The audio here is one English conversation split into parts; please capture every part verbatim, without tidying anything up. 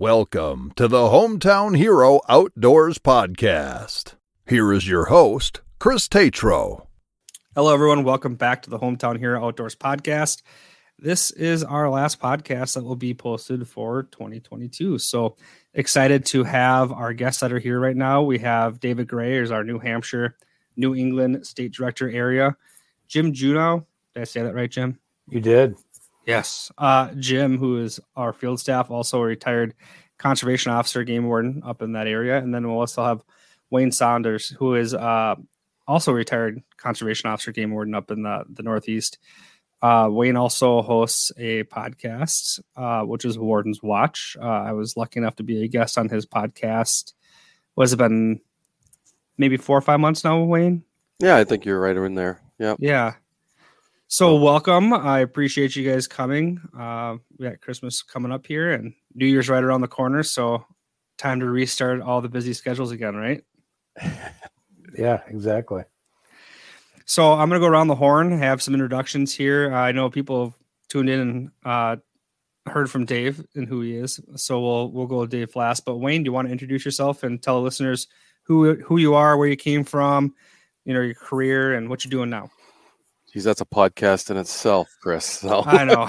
Welcome to the Hometown Hero Outdoors Podcast. Here is your host, Chris Tatro. Hello, everyone. Welcome back to the Hometown Hero Outdoors Podcast. This is our last podcast that will be posted for twenty twenty-two. So excited to have our guests that are here right now. We have David Gray, who's our New Hampshire, New England State Director area. Jim Juneau. Did I say that right, Jim? You did. Yes. Uh, Jim, who is our field staff, also a retired conservation officer, game warden up in that area. And then we'll also have Wayne Saunders, who is uh, also a retired conservation officer, game warden up in the, the Northeast. Uh, Wayne also hosts a podcast, uh, which is Warden's Watch. Uh, I was lucky enough to be a guest on his podcast. What has it been? Maybe four or five months now, Wayne? Yeah, I think you're right in there. Yeah. Yeah. So welcome. I appreciate you guys coming. Uh, we got Christmas coming up here and New Year's right around the corner. So time to restart all the busy schedules again, right? Yeah, exactly. So I'm going to go around the horn, have some introductions here. Uh, I know people have tuned in and uh, heard from Dave and who he is. So we'll we'll go with Dave last. But Wayne, do you want to introduce yourself and tell the listeners who who you are, where you came from, you know, your career, and what you're doing now? Geez, that's a podcast in itself, Chris. So. I know.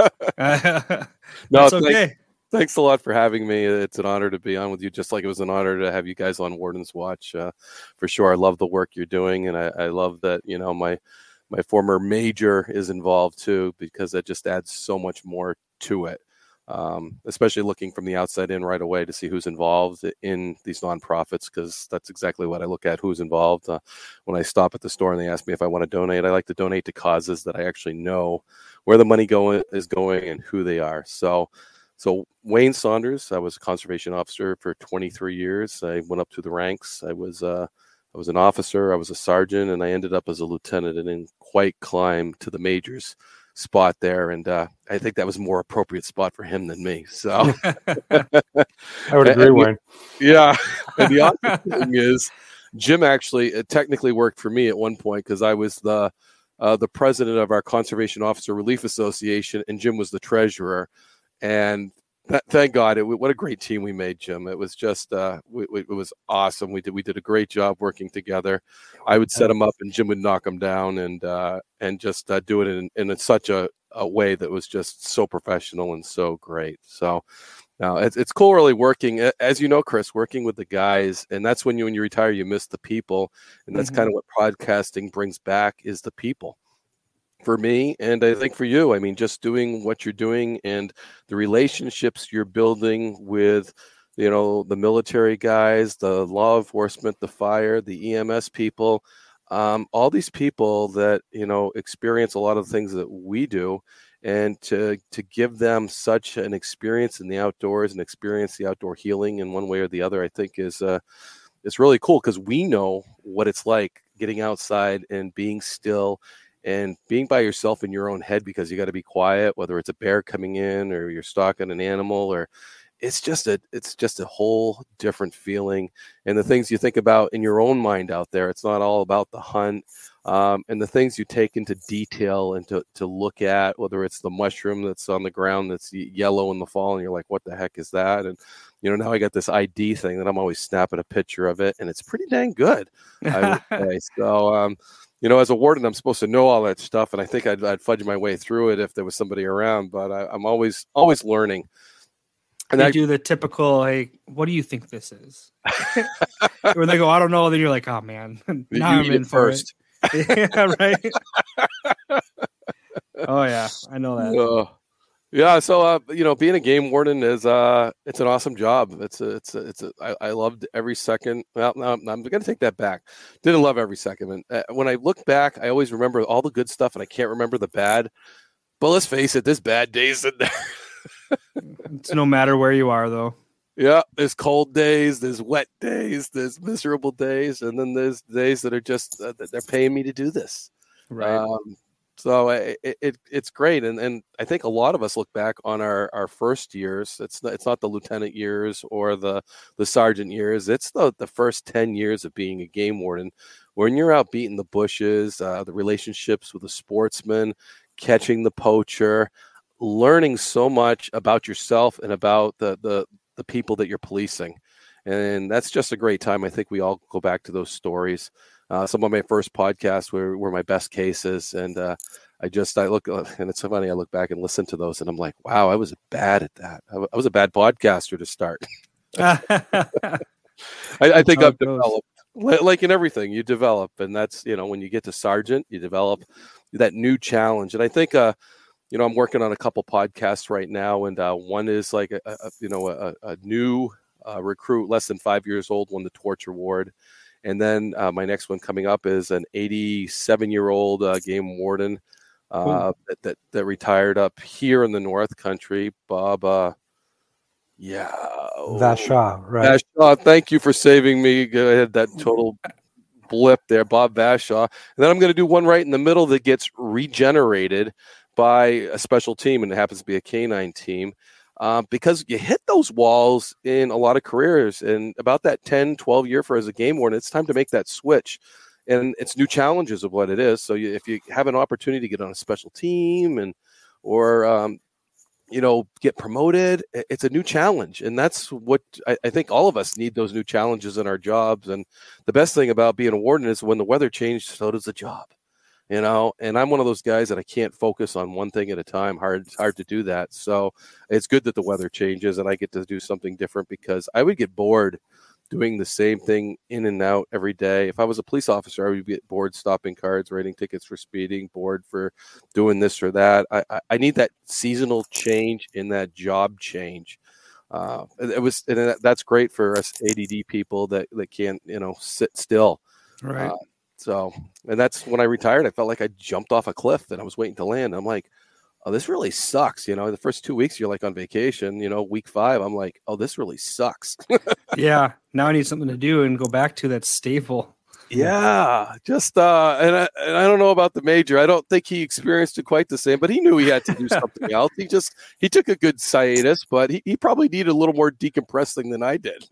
No, that's okay. Thanks, thanks a lot for having me. It's an honor to be on with you, just like it was an honor to have you guys on Warden's Watch. Uh, for sure, I love the work you're doing, and I, I love that, you know, my my former major is involved too, because that just adds so much more to it. Um, especially looking from the outside in right away to see who's involved in these nonprofits, because that's exactly what I look at, who's involved. Uh, when I stop at the store and they ask me if I want to donate, I like to donate to causes that I actually know where the money going is going and who they are. So, so Wayne Saunders, I was a conservation officer for twenty-three years. I went up through the ranks. I was uh, I was an officer, I was a sergeant, and I ended up as a lieutenant and didn't quite climb to the majors spot there, and uh, I think that was a more appropriate spot for him than me. So I would agree, and, Wayne. Yeah, and the other thing is, Jim actually it technically worked for me at one point because I was the uh, the president of our Conservation Officer Relief Association, and Jim was the treasurer. And th- thank God, it, what a great team we made, Jim. It was just uh, we, we, it was awesome. We did we did a great job working together. I would set him up, and Jim would knock him down, and uh, and just uh, do it in, in such a, a way that was just so professional and so great. So now it's it's cool really working, as you know, Chris, working with the guys, and that's when you when you retire, you miss the people, and that's mm-hmm. kind of what podcasting brings back is the people. For me, and I think for you, I mean, just doing what you're doing and the relationships you're building with, you know, the military guys, the law enforcement, the fire, the E M S people, um, all these people that, you know, experience a lot of the things that we do, and to to give them such an experience in the outdoors and experience the outdoor healing in one way or the other, I think is uh, it's really cool, because we know what it's like getting outside and being still and being by yourself in your own head, because you got to be quiet, whether it's a bear coming in or you're stalking an animal, or it's just a, it's just a whole different feeling. And the things you think about in your own mind out there, it's not all about the hunt, um, and the things you take into detail and to, to look at, whether it's the mushroom that's on the ground, that's yellow in the fall, and you're like, what the heck is that? And, you know, now I got this I D thing that I'm always snapping a picture of it, and it's pretty dang good, I would say. So, um, you know, as a warden, I'm supposed to know all that stuff, and I think I'd, I'd fudge my way through it if there was somebody around. But I, I'm always, always learning. And they I do the typical, hey, what do you think this is? When they go, I don't know, then you're like, oh man, now I'm in first. Yeah, right. Oh yeah, I know that. Uh, yeah, so uh, you know, being a game warden is uh, it's an awesome job. It's a, it's a, it's a, I, I loved every second. Well, no, I'm going to take that back. Didn't love every second. And uh, when I look back, I always remember all the good stuff, and I can't remember the bad. But let's face it, there's bad days in there. It's no matter where you are, though. Yeah, there's cold days, there's wet days, there's miserable days, and then there's days that are just uh, they're paying me to do this. Right. Um, So it, it it's great, and and I think a lot of us look back on our, our first years. It's not, it's not the lieutenant years or the the sergeant years. It's the the first ten years of being a game warden, when you're out beating the bushes, uh, the relationships with the sportsman, catching the poacher, learning so much about yourself and about the the the people that you're policing. And that's just a great time. I think we all go back to those stories. Uh, some of my first podcasts were, were my best cases. And uh, I just, I look, and it's so funny, I look back and listen to those and I'm like, wow, I was bad at that. I, I was a bad podcaster to start. I, I think I've developed, like in everything you develop. And that's, you know, when you get to sergeant, you develop that new challenge. And I think, uh, you know, I'm working on a couple podcasts right now. And uh, one is like, a, a you know, a, a new uh, recruit, less than five years old, won the Torch Award. And then uh, my next one coming up is an eighty-seven-year-old uh, game warden uh, that, that that retired up here in the North Country, Bob. Uh, yeah, Vashaw, right? Vashaw, thank you for saving me. I had that total blip there, Bob Vashaw. And then I'm going to do one right in the middle that gets regenerated by a special team, and it happens to be a canine team. Uh, because you hit those walls in a lot of careers, and about that ten, twelve year for as a game warden, it's time to make that switch, and it's new challenges of what it is. So you, if you have an opportunity to get on a special team and, or, um, you know, get promoted, it's a new challenge. And that's what I, I think all of us need, those new challenges in our jobs. And the best thing about being a warden is when the weather changes, so does the job. You know, and I'm one of those guys that I can't focus on one thing at a time. Hard, it's hard to do that. So it's good that the weather changes and I get to do something different, because I would get bored doing the same thing in and out every day. If I was a police officer, I would get bored stopping cards, writing tickets for speeding, bored for doing this or that. I, I, I need that seasonal change in that job change. Uh, it was, and that's great for us A D D people that, that can't, you know, sit still. Right. Uh, So, and that's when I retired. I felt like I jumped off a cliff and I was waiting to land. I'm like, oh, this really sucks. You know, the first two weeks you're like on vacation, you know, week five, I'm like, oh, this really sucks. Yeah. Now I need something to do and go back to that stable. Yeah. Just, uh, and I, and I don't know about the major. I don't think he experienced it quite the same, but he knew he had to do something else. He just, he took a good hiatus, but he, he probably needed a little more decompressing than I did.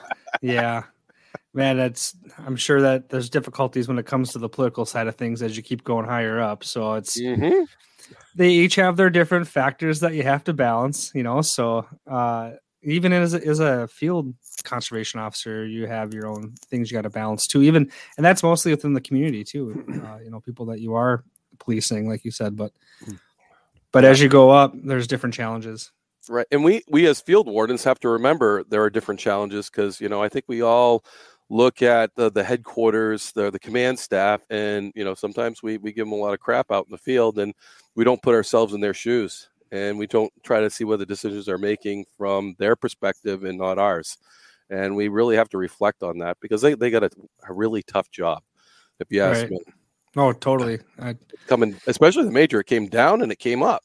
Yeah. Man, that's, I'm sure that there's difficulties when it comes to the political side of things as you keep going higher up. So it's, Mm-hmm. they each have their different factors that you have to balance, you know? So uh, even as a, as a field conservation officer, you have your own things you got to balance too, even, and that's mostly within the community too. Uh, you know, people that you are policing, like you said, but, but as you go up, there's different challenges. Right. And we, we as field wardens have to remember there are different challenges, because, you know, I think we all look at the, the headquarters, the, the command staff, and, you know, sometimes we, we give them a lot of crap out in the field and we don't put ourselves in their shoes, and we don't try to see what the decisions are making from their perspective and not ours. And we really have to reflect on that, because they, they got a, a really tough job, if you ask Right. me. Oh, totally. I, Coming, especially the major, it came down and it came up.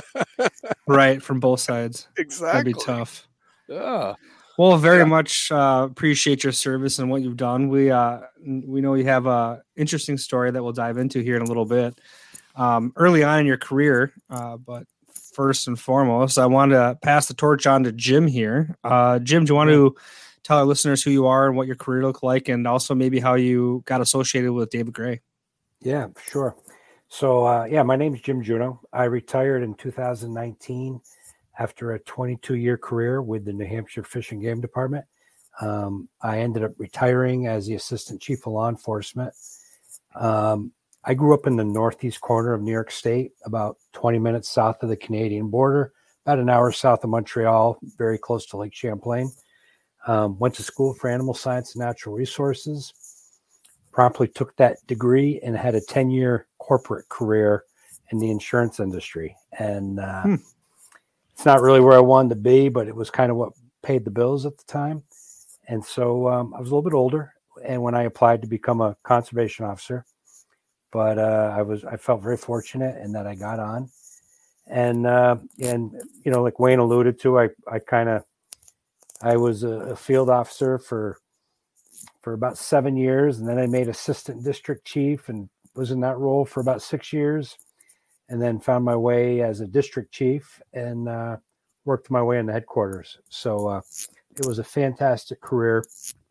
right. From both sides. Exactly. That'd be tough. Yeah. Well, very Yeah. much uh, appreciate your service and what you've done. We uh, we know you have a interesting story that we'll dive into here in a little bit. Um, early on in your career, uh, but first and foremost, I want to pass the torch on to Jim here. Uh, Jim, do you want to tell our listeners who you are and what your career looked like, and also maybe how you got associated with David Gray? Yeah, sure. So, uh, yeah, my name is Jim Juneau. I retired in two thousand nineteen after a twenty-two year career with the New Hampshire Fish and Game Department. Um, I ended up retiring as the Assistant Chief of Law Enforcement. Um, I grew up in the northeast corner of New York State, about twenty minutes south of the Canadian border, about an hour south of Montreal, very close to Lake Champlain. Um, went to school for animal science and natural resources. Promptly took that degree and had a ten year corporate career in the insurance industry. And uh, hmm. it's not really where I wanted to be, but it was kind of what paid the bills at the time. And so um, I was a little bit older, and when I applied to become a conservation officer, but uh, I was I felt very fortunate in that I got on. And uh, and you know, like Wayne alluded to, I I kind of I was a, a field officer for for about seven years, and then I made assistant district chief and was in that role for about six years, and then found my way as a district chief and uh, worked my way in the headquarters. So uh, it was a fantastic career.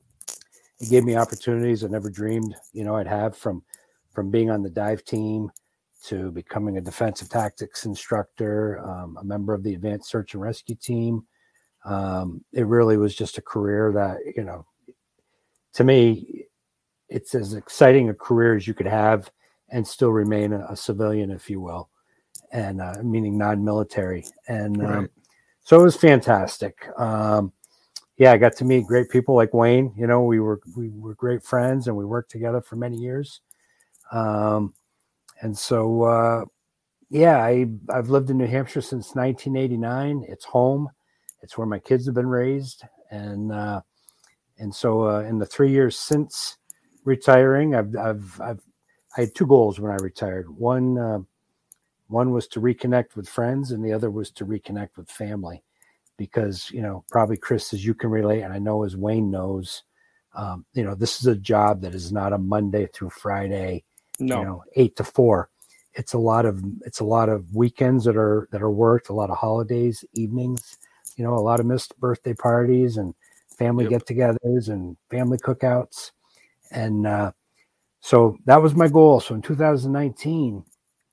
It gave me opportunities I never dreamed, you know, I'd have, from from being on the dive team to becoming a defensive tactics instructor, um, a member of the advanced search and rescue team, Um, it really was just a career that, you know, to me, it's as exciting a career as you could have and still remain a, a civilian, if you will, and uh, meaning non-military. And um, Right. so it was fantastic. Um, yeah, I got to meet great people like Wayne. You know, we were we were great friends, and we worked together for many years. Um, and so, uh, yeah, I I've lived in New Hampshire since nineteen eighty-nine. It's home. It's where my kids have been raised, and uh, and so uh, in the three years since retiring, I've I've I've I had two goals when I retired. One uh, one was to reconnect with friends, and the other was to reconnect with family. Because, you know, probably Chris, as you can relate, and I know as Wayne knows, um, you know, this is a job that is not a Monday through Friday, No. you know, eight to four. It's a lot of it's a lot of weekends that are that are worked, a lot of holidays, evenings, you know, a lot of missed birthday parties and family Yep. get-togethers and family cookouts, and uh, so that was my goal. So in two thousand nineteen,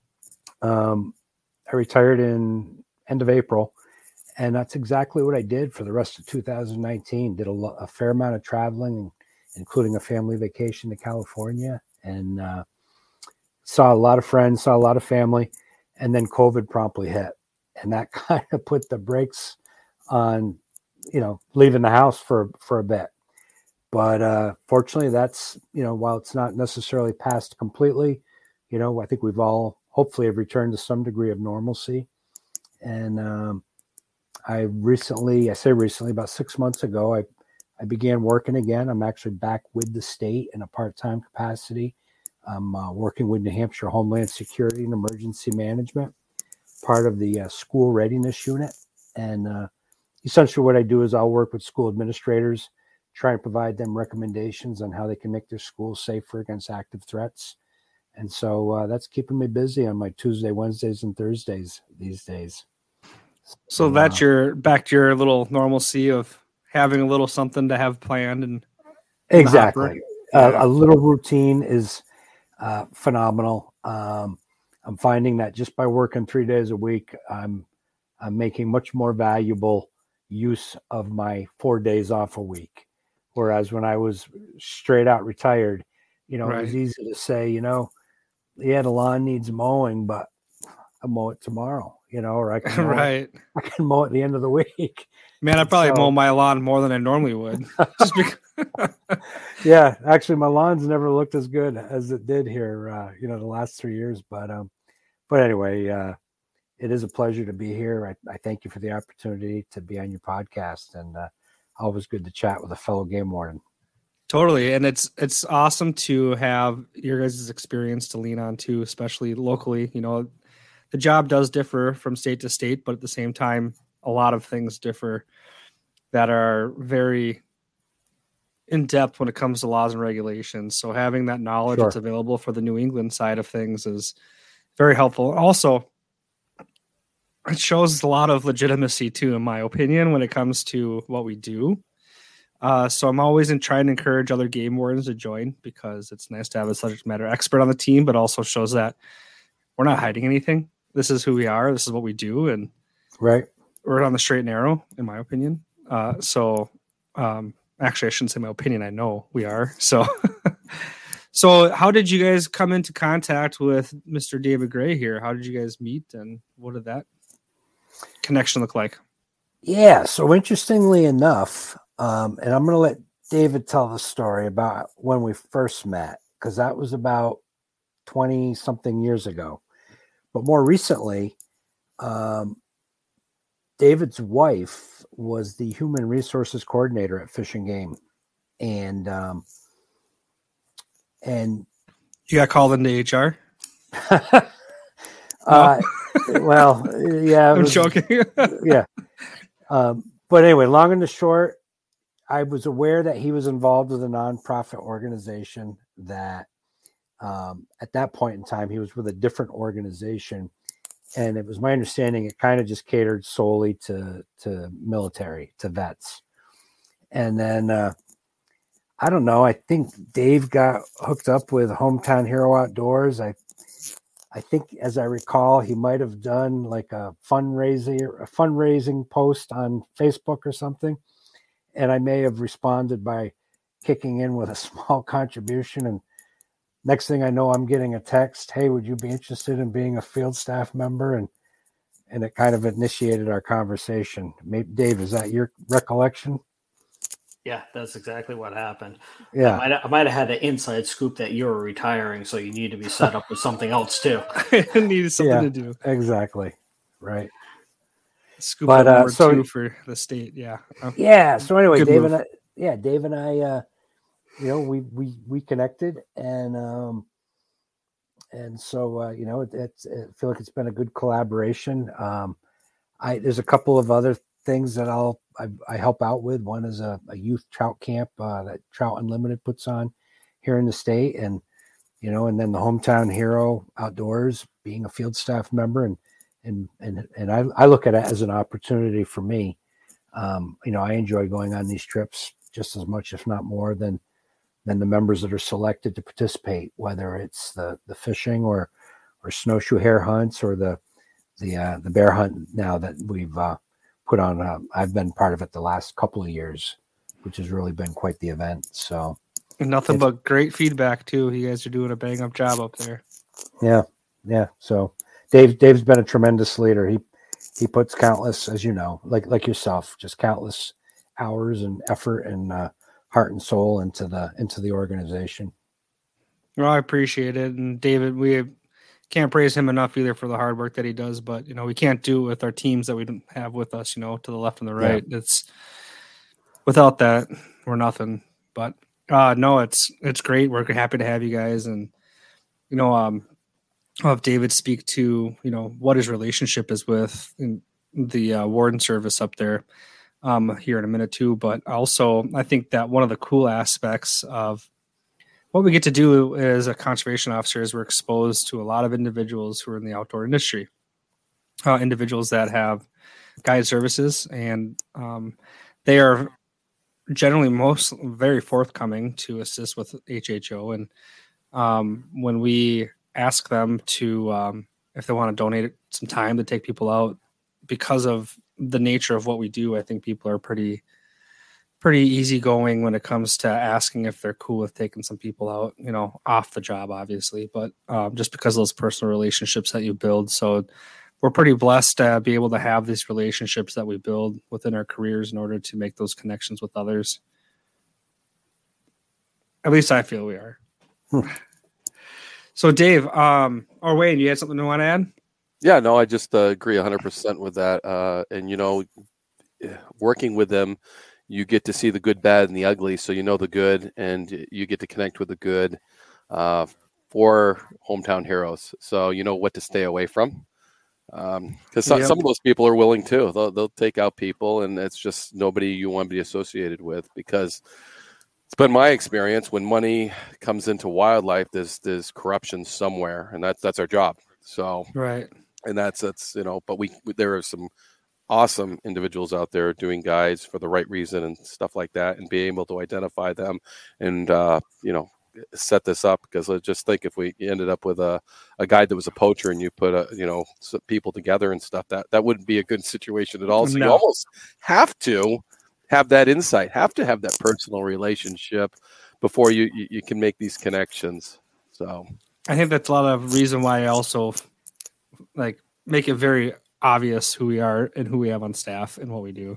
um, I retired in end of April. And that's exactly what I did for the rest of two thousand nineteen. Did a, lo- a fair amount of traveling, including a family vacation to California, and uh, saw a lot of friends, saw a lot of family. And then COVID promptly hit. And that kind of put the brakes on, you know, leaving the house for, for a bit. But uh, fortunately, that's, you know, while it's not necessarily passed completely, you know, I think we've all hopefully have returned to some degree of normalcy. And, um, I recently, I say recently, about six months ago, I, I began working again. I'm actually back with the state in a part-time capacity. I'm uh, working with New Hampshire Homeland Security and Emergency Management, part of the uh, school readiness unit. And uh, essentially what I do is I'll work with school administrators, try and provide them recommendations on how they can make their schools safer against active threats. And so uh, that's keeping me busy on my Tuesday, Wednesdays, and Thursdays these days. So Wow. that's your back to your little normalcy of having a little something to have planned and Exactly. Yeah. Uh, a little routine is uh, phenomenal. Um, I'm finding that just by working three days a week, I'm I'm making much more valuable use of my four days off a week. Whereas when I was straight out retired, you know, it was Right. easy to say, you know, yeah, the lawn needs mowing, but I'll mow it tomorrow, you know, or I can mow, right. it, I can mow it at the end of the week. Man, I probably So- mow my lawn more than I normally would. Just because Yeah, actually, my lawn's never looked as good as it did here, uh, you know, the last three years. But, um, but anyway, uh, it is a pleasure to be here. I, I thank you for the opportunity to be on your podcast, and uh, always good to chat with a fellow game warden. Totally, and it's it's awesome to have your guys' experience to lean on too, especially locally. You know, the job does differ from state to state, but at the same time, a lot of things differ that are very in depth when it comes to laws and regulations. So having that knowledge Sure. that's available for the New England side of things is very helpful. Also, it shows a lot of legitimacy too, in my opinion, when it comes to what we do. Uh, so I'm always in trying to encourage other game wardens to join, because it's nice to have a subject matter expert on the team, but also shows that we're not hiding anything. This is who we are. This is what we do. And Right. we're on the straight and narrow, in my opinion. Uh, so um, actually, I shouldn't say my opinion. I know we are. So, so how did you guys come into contact with Mister David Gray here? How did you guys meet, and what did that connection look like? Yeah. So interestingly enough, um, and I'm going to let David tell the story about when we first met, because that was about twenty something years ago. But more recently, um, David's wife was the human resources coordinator at Fish and Game, and um, and You got called into H R? uh, well, yeah, it I'm was- joking. yeah. Um, but anyway, long and the short, I was aware that he was involved with a nonprofit organization that, um, at that point in time, he was with a different organization. And it was my understanding it kind of just catered solely to, to military, to vets. And then, uh, I don't know, I think Dave got hooked up with Hometown Hero Outdoors. I, I think, as I recall, he might have done like a fundraising, a fundraising post on Facebook or something. And I may have responded by kicking in with a small contribution. And next thing I know, I'm getting a text, "Hey, would you be interested in being a field staff member?" And and it kind of initiated our conversation. Maybe, Dave, is that your recollection? Yeah, that's exactly what happened. Yeah. I might, I might have had the inside scoop that you were retiring, so you need to be set up with something else too. Needed something Yeah, to do. Exactly. Right. Scoop But, up uh, number so- two for the state. Yeah. Um, Yeah. So anyway, Good Dave move. and I, yeah, Dave and I, uh, you know, we we we connected, and um, and so uh, you know, it, it's I feel like it's been a good collaboration. Um, I there's a couple of other things that I'll I, I help out with. One is a, a youth trout camp uh, that Trout Unlimited puts on here in the state, and you know, and then the Hometown Hero Outdoors, being a field staff member, and and and and I, I look at it as an opportunity for me. Um, you know, I enjoy going on these trips just as much, if not more, than than the members that are selected to participate, whether it's the the fishing or or snowshoe hare hunts or the the uh, the bear hunt now that we've uh, put on. Uh, I've been part of it the last couple of years, which has really been quite the event. So Nothing It's- but great feedback too. You guys are doing a bang up job up there. yeah, yeah. So Dave Dave's been a tremendous leader. He he puts countless, as you know, like like yourself, just countless hours and effort and uh, heart and soul into the into the organization. Well, I appreciate it. And David, we can't praise him enough either for the hard work that he does, but you know, we can't do it with our teams that we don't have with us, you know, to the left and the right. Yeah. It's without that, we're nothing. But uh no, it's it's great. We're happy to have you guys. And you know, um I'll have David speak to, you know, what his relationship is with the uh, warden service up there um, here in a minute too. But also, I think that one of the cool aspects of what we get to do as a conservation officer is we're exposed to a lot of individuals who are in the outdoor industry, uh, individuals that have guide services, and um, they are generally most very forthcoming to assist with H H O. And um, when we ask them to, um, if they want to donate some time to take people out, because of the nature of what we do, I think people are pretty, pretty easygoing when it comes to asking if they're cool with taking some people out, you know, off the job, obviously, but um, just because of those personal relationships that you build. So we're pretty blessed to be able to have these relationships that we build within our careers in order to make those connections with others. At least I feel we are. Hmm. So Dave, um, or Wayne, you had something you want to add? Yeah, no, I just uh, agree one hundred percent with that. Uh, and, you know, working with them, you get to see the good, bad, and the ugly. So you know the good, and you get to connect with the good uh, for Hometown Heroes. So you know what to stay away from. Because um, some, Yep. some of those people are willing too. They'll, they'll take out people, and it's just nobody you want to be associated with, because it's been my experience when money comes into wildlife, there's there's corruption somewhere, and that's that's our job. So, Right. and that's that's you know, but we there are some awesome individuals out there doing guides for the right reason and stuff like that, and being able to identify them and uh, you know, set this up. Because let's just think if we ended up with a, a guide that was a poacher and you put a you know some people together and stuff, that that wouldn't be a good situation at all. So No. you almost have to have that insight, have to have that personal relationship before you, you, you can make these connections. So I think that's a lot of reason why I also like make it very obvious who we are and who we have on staff and what we do.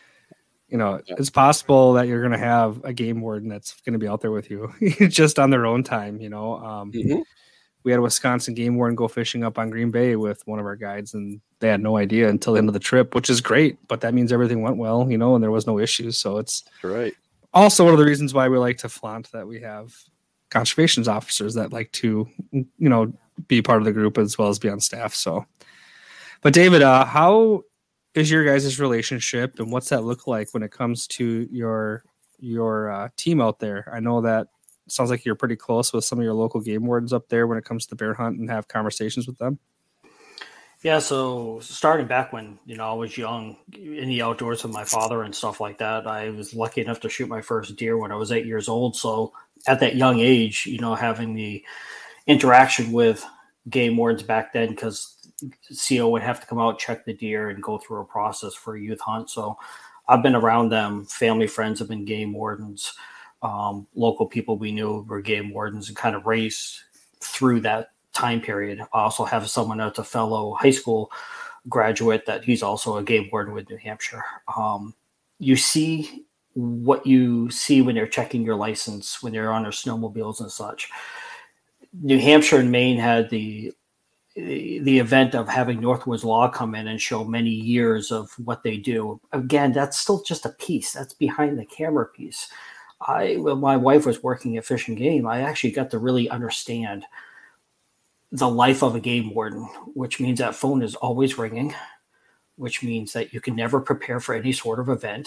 You know, Yeah. it's possible that you're going to have a game warden that's going to be out there with you just on their own time. You know, um, Mhm. we had a Wisconsin game warden go fishing up on Green Bay with one of our guides, and they had no idea until the end of the trip, which is great, but that means everything went well, you know, and there was no issues. So it's right. also one of the reasons why we like to flaunt that we have conservation officers that like to, you know, be part of the group as well as be on staff. So, but David, uh, how is your guys' relationship, and what's that look like when it comes to your, your uh, team out there? I know that it sounds like you're pretty close with some of your local game wardens up there when it comes to bear hunt and have conversations with them. Yeah, so starting back when, you know, I was young in the outdoors with my father and stuff like that, I was lucky enough to shoot my first deer when I was eight years old. So at that young age, you know, having the interaction with game wardens back then because C O would have to come out, check the deer, and go through a process for a youth hunt. So I've been around them. Family friends have been game wardens. Um, local people we knew were game wardens and kind of raised through that time period. I also have someone that's a fellow high school graduate that he's also a game warden with New Hampshire. Um, you see what you see when they're checking your license, when they're on their snowmobiles and such. New Hampshire and Maine had the the event of having Northwoods Law come in and show many years of what they do. Again, that's still just a piece. That's behind the camera piece. I, when my wife was working at Fish and Game, I actually got to really understand the life of a game warden, which means that phone is always ringing, which means that you can never prepare for any sort of event.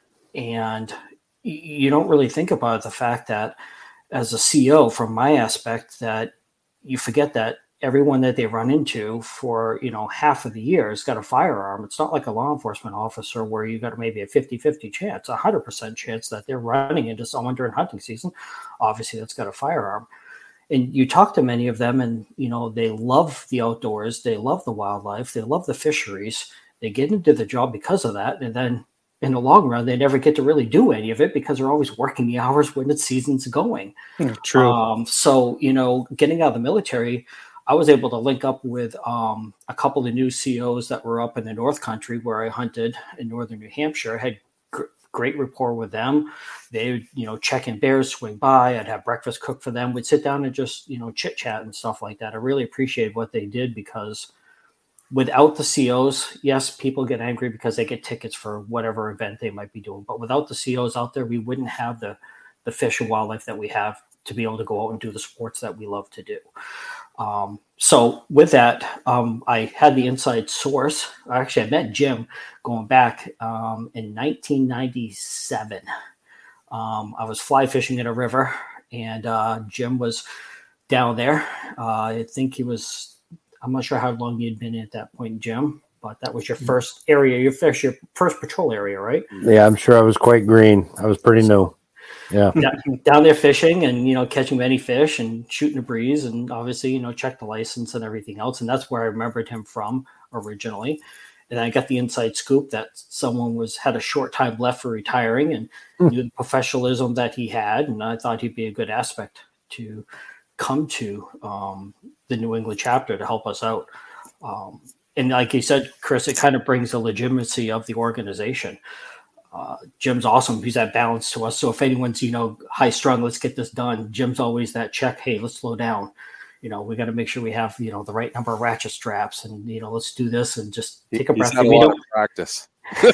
And you don't really think about the fact that as a C O, from my aspect, that you forget that everyone that they run into for, you know, half of the year has got a firearm. It's not like a law enforcement officer where you got maybe a fifty-fifty chance, a one hundred percent chance that they're running into someone during hunting season, obviously that's got a firearm. And you talk to many of them and, you know, they love the outdoors. They love the wildlife. They love the fisheries. They get into the job because of that. And then in the long run, they never get to really do any of it because they're always working the hours when the season's going. True. Um, so, you know, getting out of the military, I was able to link up with um, a couple of new C Os that were up in the North Country where I hunted in northern New Hampshire. I had gr- great rapport with them. They would, you know, check in bears, swing by. I'd have breakfast cooked for them. We'd sit down and just, you know, chit chat and stuff like that. I really appreciated what they did because without the C Os, yes, people get angry because they get tickets for whatever event they might be doing. But without the C Os out there, we wouldn't have the the fish and wildlife that we have to be able to go out and do the sports that we love to do. Um, so with that, um, I had the inside source. Actually, I met Jim going back um, in nineteen ninety-seven. Um, I was fly fishing in a river, and uh, Jim was down there. Uh, I think he was, I'm not sure how long you'd been at that point, Jim, but that was your first area, your first, your first patrol area, right? Yeah, I'm sure I was quite green. I was pretty new. Yeah. Down, down there fishing and, you know, catching many fish and shooting a breeze and obviously, you know, check the license and everything else. And that's where I remembered him from originally. And I got the inside scoop that someone was had a short time left for retiring and mm. knew the professionalism that he had. And I thought he'd be a good aspect to come to um, the New England chapter to help us out. Um, and like you said, Chris, it kind of brings the legitimacy of the organization. Uh, Jim's awesome. He's that balance to us. So if anyone's, you know, high strung, let's get this done. Jim's always that check. Hey, let's slow down. You know, we got to make sure we have, you know, the right number of ratchet straps and, you know, let's do this and just take a He's breath. had a lot of practice.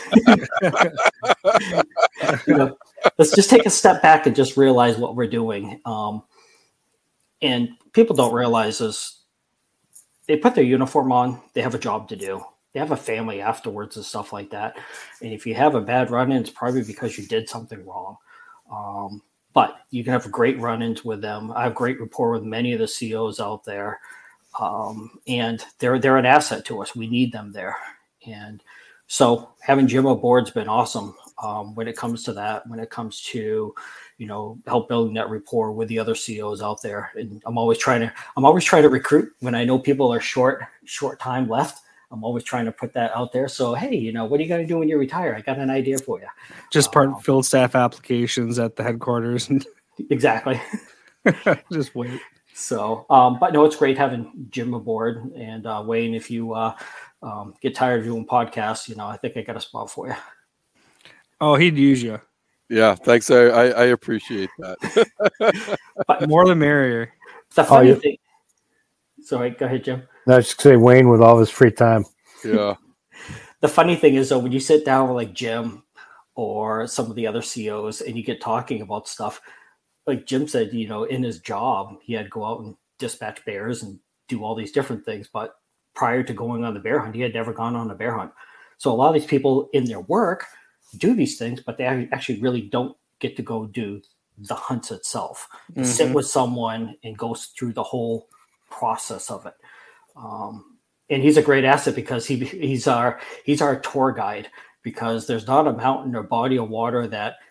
You know, let's just take a step back and just realize what we're doing. Um, and people don't realize is they put their uniform on, they have a job to do. They have a family afterwards and stuff like that. And if you have a bad run-in, it's probably because you did something wrong. Um, but you can have great run-ins with them. I have great rapport with many of the C Os out there. Um, and they're, they're an asset to us. We need them there. And so having Jim aboard's been awesome um, when it comes to that, when it comes to, you know, help building that rapport with the other C Os out there. And I'm always trying to, I'm always trying to recruit when I know people are short, short time left. I'm always trying to put that out there. So, hey, you know, what are you going to do when you retire? I got an idea for you. Just part um, field staff applications at the headquarters. Exactly. Just wait. So, um, but no, it's great having Jim aboard. And uh, Wayne, if you uh, um, get tired of doing podcasts, you know, I think I got a spot for you. Oh, he'd use you. Yeah, thanks. I, I, I appreciate that. But more the merrier. The funny oh, yeah. thing. Sorry, go ahead, Jim. No, I was just say Wayne with all his free time. Yeah. The funny thing is, though, when you sit down with like Jim or some of the other C Os and you get talking about stuff, like Jim said, you know, in his job, he had to go out and dispatch bears and do all these different things. But prior to going on the bear hunt, he had never gone on a bear hunt. So a lot of these people in their work do these things, but they actually really don't get to go do the hunts itself. Mm-hmm. Sit with someone and go through the whole process of it. Um, and he's a great asset because he he's our he's our tour guide, because there's not a mountain or body of water that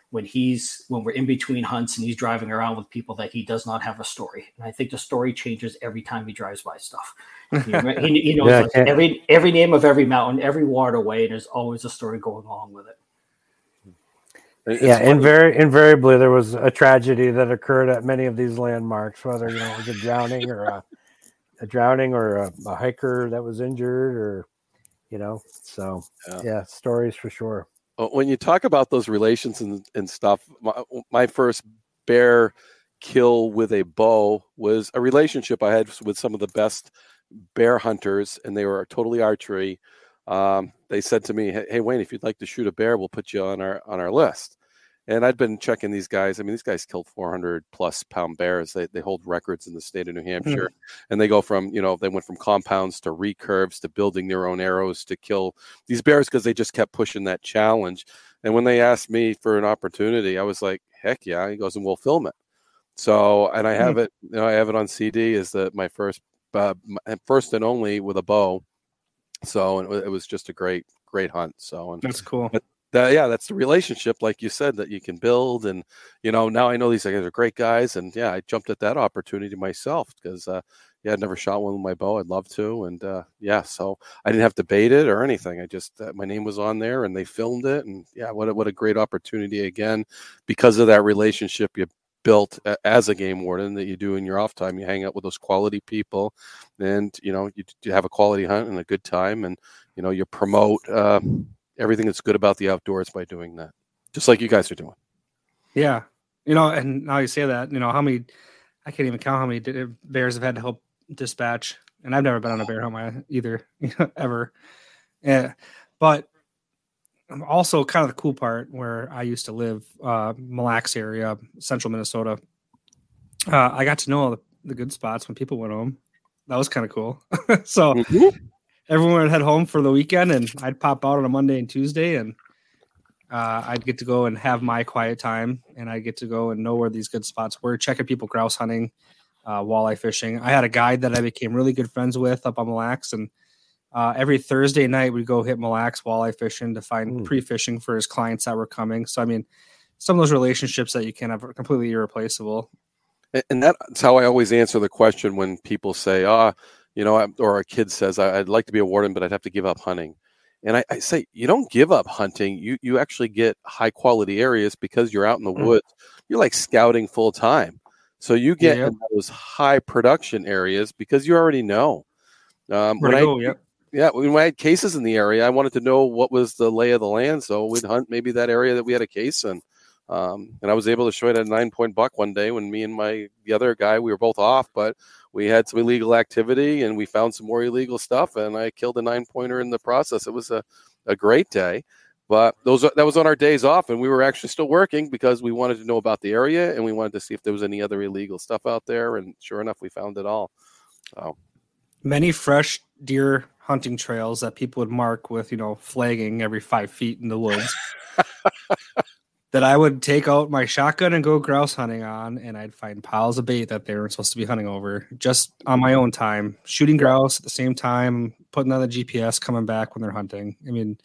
when he's when we're in between hunts and he's driving around with people that he does not have a story. And I think the story changes every time he drives by stuff. He, he, he knows Yeah, like every every name of every mountain, every waterway, and there's always a story going along with it. It's yeah, funny. invari- invariably there was a tragedy that occurred at many of these landmarks, whether you know it was a drowning or a, a drowning or a, a hiker that was injured, or you know. So Yeah. yeah, stories for sure. When you talk about those relations and, and stuff, my, my first bear kill with a bow was a relationship I had with some of the best bear hunters, and they were totally archery. Um, they said to me, "Hey Wayne, if you'd like to shoot a bear, we'll put you on our on our list." And I'd been checking these guys. I mean, these guys killed four hundred plus pound bears. They they hold records in the state of New Hampshire, mm-hmm. and they go from, you know, they went from compounds to recurves to building their own arrows to kill these bears because they just kept pushing that challenge. And when they asked me for an opportunity, I was like, heck yeah. He goes, and we'll film it. So, and I have mm-hmm. it, you know, I have it on C D as the my first, uh, my first and only with a bow. So it, it was just a great, great hunt. So and that's cool. But, That, yeah, that's the relationship, like you said, that you can build. And, you know, now I know these guys are great guys. And, yeah, I jumped at that opportunity myself because, uh, yeah, I'd never shot one with my bow. I'd love to. And, uh, yeah, so I didn't have to bait it or anything. I just, uh, my name was on there and they filmed it. And, yeah, what a, what a great opportunity, again, because of that relationship you built as a game warden that you do in your off time. You hang out with those quality people and, you know, you, you have a quality hunt and a good time. And, you know, you promote uh everything that's good about the outdoors by doing that, just like you guys are doing. Yeah. You know, and now you say that, you know, how many, I can't even count how many bears have had to help dispatch. And I've never been on a bear hunt either, you know, ever. Yeah. But also kind of the cool part where I used to live, uh, Mille Lacs area, central Minnesota. Uh, I got to know all the, the good spots when people went home. That was kind of cool. so mm-hmm. Everyone would head home for the weekend, and I'd pop out on a Monday and Tuesday, and uh, I'd get to go and have my quiet time, and I'd get to go and know where these good spots were, checking people grouse hunting, uh, walleye fishing. I had a guide that I became really good friends with up on Mille Lacs, and uh, every Thursday night we'd go hit Mille Lacs walleye fishing to find mm. pre-fishing for his clients that were coming. So, I mean, some of those relationships that you can have are completely irreplaceable. And that's how I always answer the question when people say, ah, oh, you know, or a kid says, I'd like to be a warden, but I'd have to give up hunting. And I, I say, you don't give up hunting. You you actually get high quality areas because you're out in the mm. woods. You're like scouting full time. So you get yeah, yep. in those high production areas because you already know. Um, when I, go, yep. Yeah, when I had cases in the area, I wanted to know what was the lay of the land. So we'd hunt maybe that area that we had a case in. Um, and I was able to show it at a nine point buck one day when me and my the other guy, we were both off, but we had some illegal activity and we found some more illegal stuff, and I killed a nine pointer in the process. It was a, a great day, but those that was on our days off, and we were actually still working because we wanted to know about the area and we wanted to see if there was any other illegal stuff out there. And sure enough, we found it all. So many fresh deer hunting trails that people would mark with, you know, flagging every five feet in the woods. That I would take out my shotgun and go grouse hunting on, and I'd find piles of bait that they weren't supposed to be hunting over just on my own time, shooting grouse at the same time, putting on the G P S, coming back when they're hunting. I mean,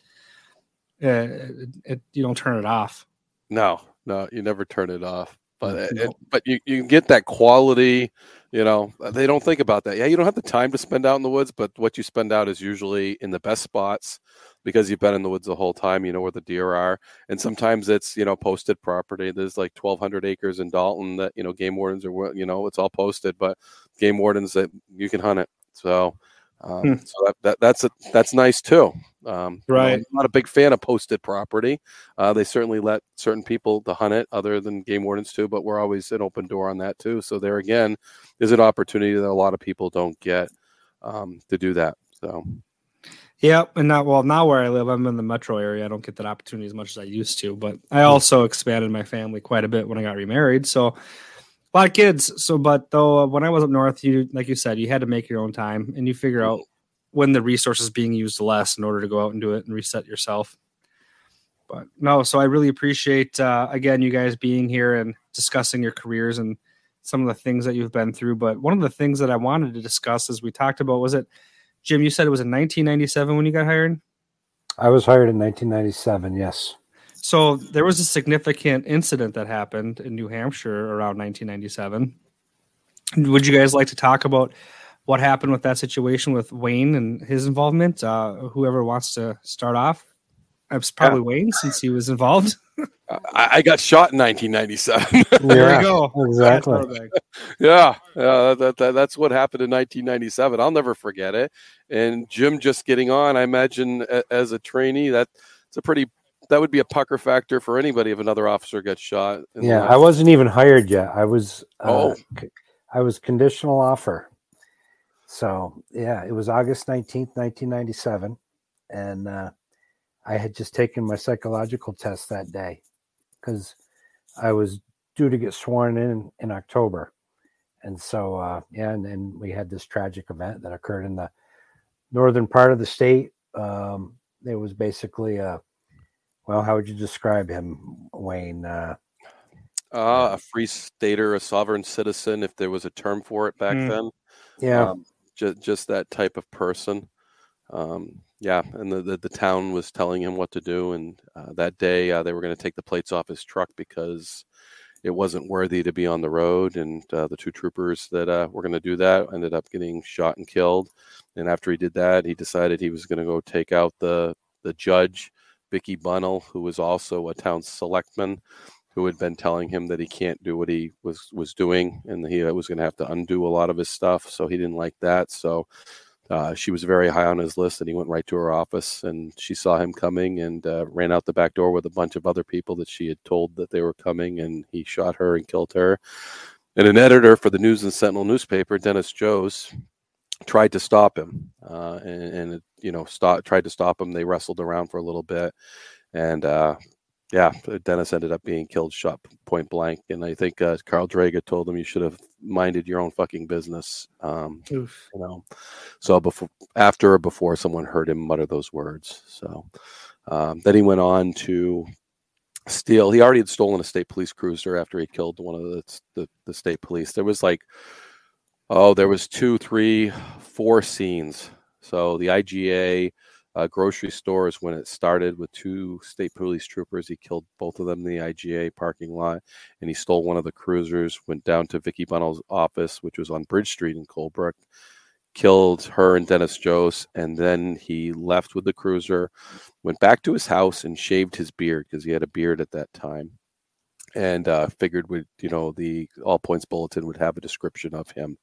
it, it, you don't turn it off. No, no, you never turn it off. But it, it, but you, you get that quality, you know, they don't think about that. Yeah, you don't have the time to spend out in the woods, but what you spend out is usually in the best spots because you've been in the woods the whole time, you know where the deer are. And sometimes it's, you know, posted property. There's like twelve hundred acres in Dalton that, you know, game wardens are, you know, it's all posted, but game wardens that you can hunt it. So, um, hmm. so that, that that's a, that's nice too. Um, right. You know, I'm not a big fan of posted property. Uh, they certainly let certain people to hunt it other than game wardens too, but we're always an open door on that too. So there again is an opportunity that a lot of people don't get um, to do that. So. Yeah, and not well now where I live, I'm in the metro area. I don't get that opportunity as much as I used to, but I also expanded my family quite a bit when I got remarried. So a lot of kids. So, but though uh, when I was up north, you like you said, you had to make your own time, and you figure out when the resources being used less in order to go out and do it and reset yourself. But no, so I really appreciate uh, again you guys being here and discussing your careers and some of the things that you've been through. But one of the things that I wanted to discuss, as we talked about, was it. Jim, you said it was in nineteen ninety-seven when you got hired? I was hired in nineteen ninety-seven, yes. So there was a significant incident that happened in New Hampshire around nineteen ninety-seven. Would you guys like to talk about what happened with that situation with Wayne and his involvement? Uh, whoever wants to start off. It's probably yeah. Wayne, since he was involved. I, I got shot in nineteen ninety-seven. There you go. Exactly. yeah, yeah that, that, that's what happened in nineteen ninety-seven. I'll never forget it. And Jim just getting on, I imagine, as a trainee, that it's a pretty that would be a pucker factor for anybody if another officer gets shot. Yeah, I wasn't even hired yet. I was. Oh, uh, I was conditional offer. So yeah, it was August nineteenth, nineteen ninety-seven, and uh, I had just taken my psychological test that day because I was due to get sworn in in October. And so, uh, yeah, and then we had this tragic event that occurred in the northern part of the state. Um, it was basically a, well, how would you describe him, Wayne? Uh, uh, a free stater, a sovereign citizen, if there was a term for it back mm. then. Yeah. Um, just, just that type of person. Um, yeah, and the, the, the town was telling him what to do. And uh, that day uh, they were going to take the plates off his truck because it wasn't worthy to be on the road. And uh, the two troopers that uh, were going to do that ended up getting shot and killed. And after he did that, he decided he was going to go take out the, the judge, Vicky Bunnell, who was also a town selectman, who had been telling him that he can't do what he was, was doing. And he was going to have to undo a lot of his stuff. So he didn't like that. So Uh, she was very high on his list, and he went right to her office, and she saw him coming and uh, ran out the back door with a bunch of other people that she had told that they were coming, and he shot her and killed her. And an editor for the News and Sentinel newspaper, Dennis Joes, tried to stop him, uh, and, and you know, stop, tried to stop him. They wrestled around for a little bit, and uh, yeah, Dennis ended up being killed, shot point blank. And I think uh, Carl Draga told him, you should have minded your own fucking business. Um, you know, so before, after or before someone heard him mutter those words. So um, then he went on to steal. He already had stolen a state police cruiser after he killed one of the, the, the state police. There was like, oh, there was two, three, four scenes. So the I G A Uh, grocery stores when it started with two state police troopers. He killed both of them in the I G A parking lot, and he stole one of the cruisers, went down to Vicky Bunnell's office, which was on Bridge Street in Colebrook, killed her and Dennis Joes, and then he left with the cruiser, went back to his house and shaved his beard because he had a beard at that time, and uh, figured would you know the All Points Bulletin would have a description of him.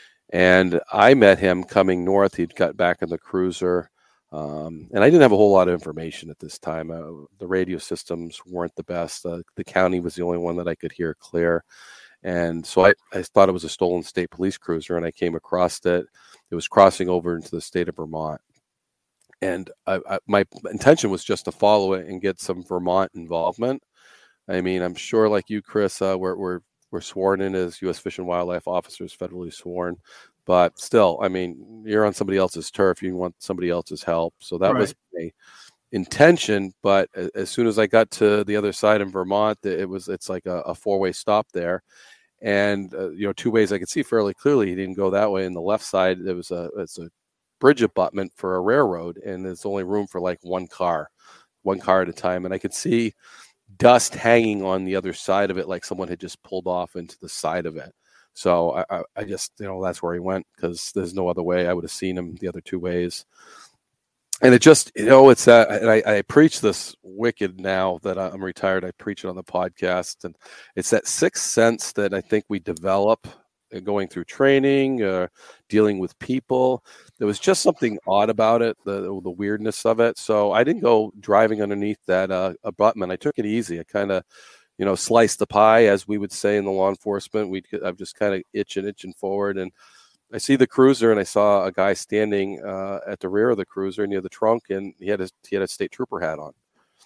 And I met him coming north. He'd got back in the cruiser. Um, and I didn't have a whole lot of information at this time. Uh, the radio systems weren't the best. Uh, the county was the only one that I could hear clear. And so I, I thought it was a stolen state police cruiser, and I came across it. It was crossing over into the state of Vermont. And I, I, my intention was just to follow it and get some Vermont involvement. I mean, I'm sure like you, Chris, uh, we're, we're, we're sworn in as U S Fish and Wildlife officers, federally sworn. But still, I mean, you're on somebody else's turf. You want somebody else's help. So that right. was my intention. But as soon as I got to the other side in Vermont, it was it's like a, a four-way stop there. And, uh, you know, two ways I could see fairly clearly. He didn't go that way. In the left side, there was a it's a bridge abutment for a railroad. And there's only room for like one car, one car at a time. And I could see dust hanging on the other side of it, like someone had just pulled off into the side of it. So I, I just, you know, that's where he went because there's no other way. I would have seen him the other two ways. And it just, you know, it's that, and I, I preach this wicked now that I'm retired. I preach it on the podcast. And it's that sixth sense that I think we develop going through training, uh, dealing with people. There was just something odd about it, the, the weirdness of it. So I didn't go driving underneath that uh, abutment. I took it easy. I kind of, you know, slice the pie, as we would say in the law enforcement. We'd, I'm just kind of itching, itching forward. And I see the cruiser, and I saw a guy standing uh, at the rear of the cruiser near the trunk, and he had a, he had a state trooper hat on.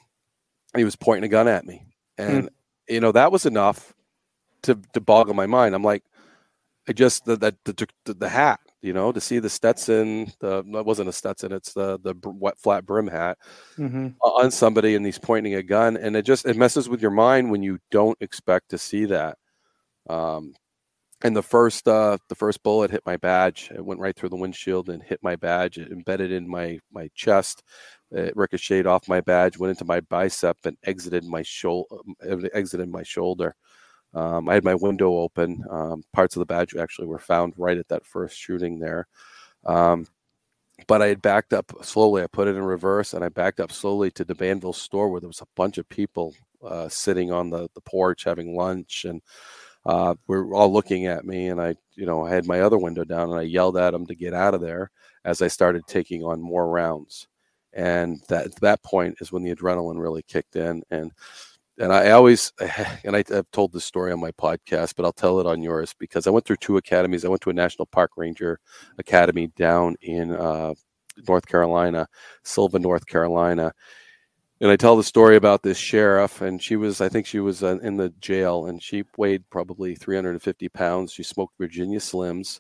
He was pointing a gun at me. And, hmm. you know, that was enough to, to boggle my mind. I'm like, I just, the, the, the, the hat, you know, to see the Stetson, the, it wasn't a Stetson, it's the, the wet flat brim hat mm-hmm. on somebody, and he's pointing a gun. And it just, it messes with your mind when you don't expect to see that. Um, and the first, uh, the first bullet hit my badge. It went right through the windshield and hit my badge. It embedded in my, my chest, It ricocheted off my badge, went into my bicep, and exited my shoulder. Exited my shoulder. Um, I had my window open. Um, parts of the badge actually were found right at that first shooting there. Um, but I had backed up slowly. I put it in reverse, and I backed up slowly to the Danville store where there was a bunch of people uh, sitting on the, the porch having lunch, and uh, we're all looking at me. And I, you know, I had my other window down, and I yelled at them to get out of there as I started taking on more rounds. And that that point is when the adrenaline really kicked in. And and I always, and I, I've told this story on my podcast, but I'll tell it on yours, because I went through two academies. I went to a National Park Ranger Academy down in uh, North Carolina, Sylvan, North Carolina. And I tell the story about this sheriff, and she was, I think she was uh, in the jail, and she weighed probably three hundred fifty pounds. She smoked Virginia Slims.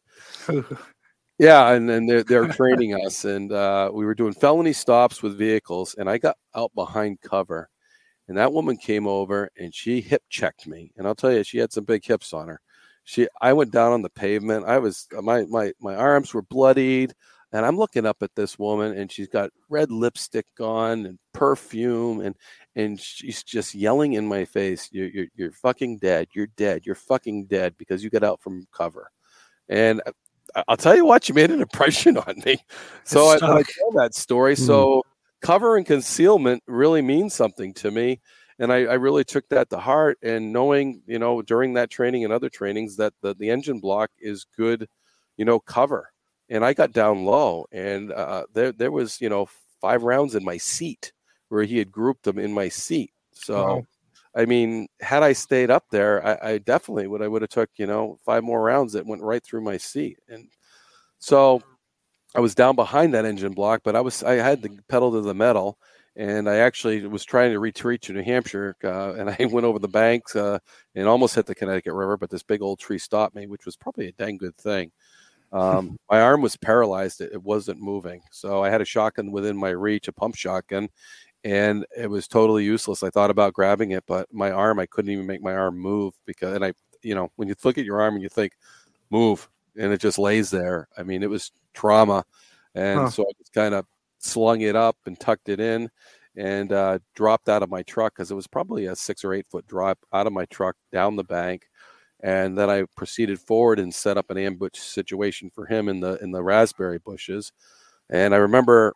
Yeah, and then they're, they're training us, and uh, we were doing felony stops with vehicles, and I got out behind cover, and that woman came over, and she hip checked me, and I'll tell you, she had some big hips on her. She, I went down on the pavement. I was, my my my arms were bloodied, and I'm looking up at this woman, and she's got red lipstick on and perfume, and and she's just yelling in my face, "You're you're, you're fucking dead. You're dead. You're fucking dead because you got out from cover," and I'll tell you what, you made an impression on me. So I, I tell that story. Mm-hmm. So cover and concealment really means something to me. And I, I really took that to heart. And knowing, you know, during that training and other trainings that the, the engine block is good, you know, cover. And I got down low, and uh, there, there was, you know, five rounds in my seat where he had grouped them in my seat. So, wow. I mean, had I stayed up there, I, I definitely would. I would have took, you know, five more rounds that went right through my seat. And so I was down behind that engine block, but I was, I had the pedal to the metal, and I actually was trying to retreat to New Hampshire. Uh, and I went over the banks uh, and almost hit the Connecticut River, but this big old tree stopped me, which was probably a dang good thing. Um, my arm was paralyzed. It, it wasn't moving. So I had a shotgun within my reach, a pump shotgun, and it was totally useless. I thought about grabbing it, but my arm, I couldn't even make my arm move because, and I, you know, when you look at your arm and you think move, and it just lays there. I mean, it was trauma. And huh. so I just kind of slung it up and tucked it in and uh, dropped out of my truck, because it was probably a six or eight foot drop out of my truck down the bank. And then I proceeded forward and set up an ambush situation for him in the, in the raspberry bushes. And I remember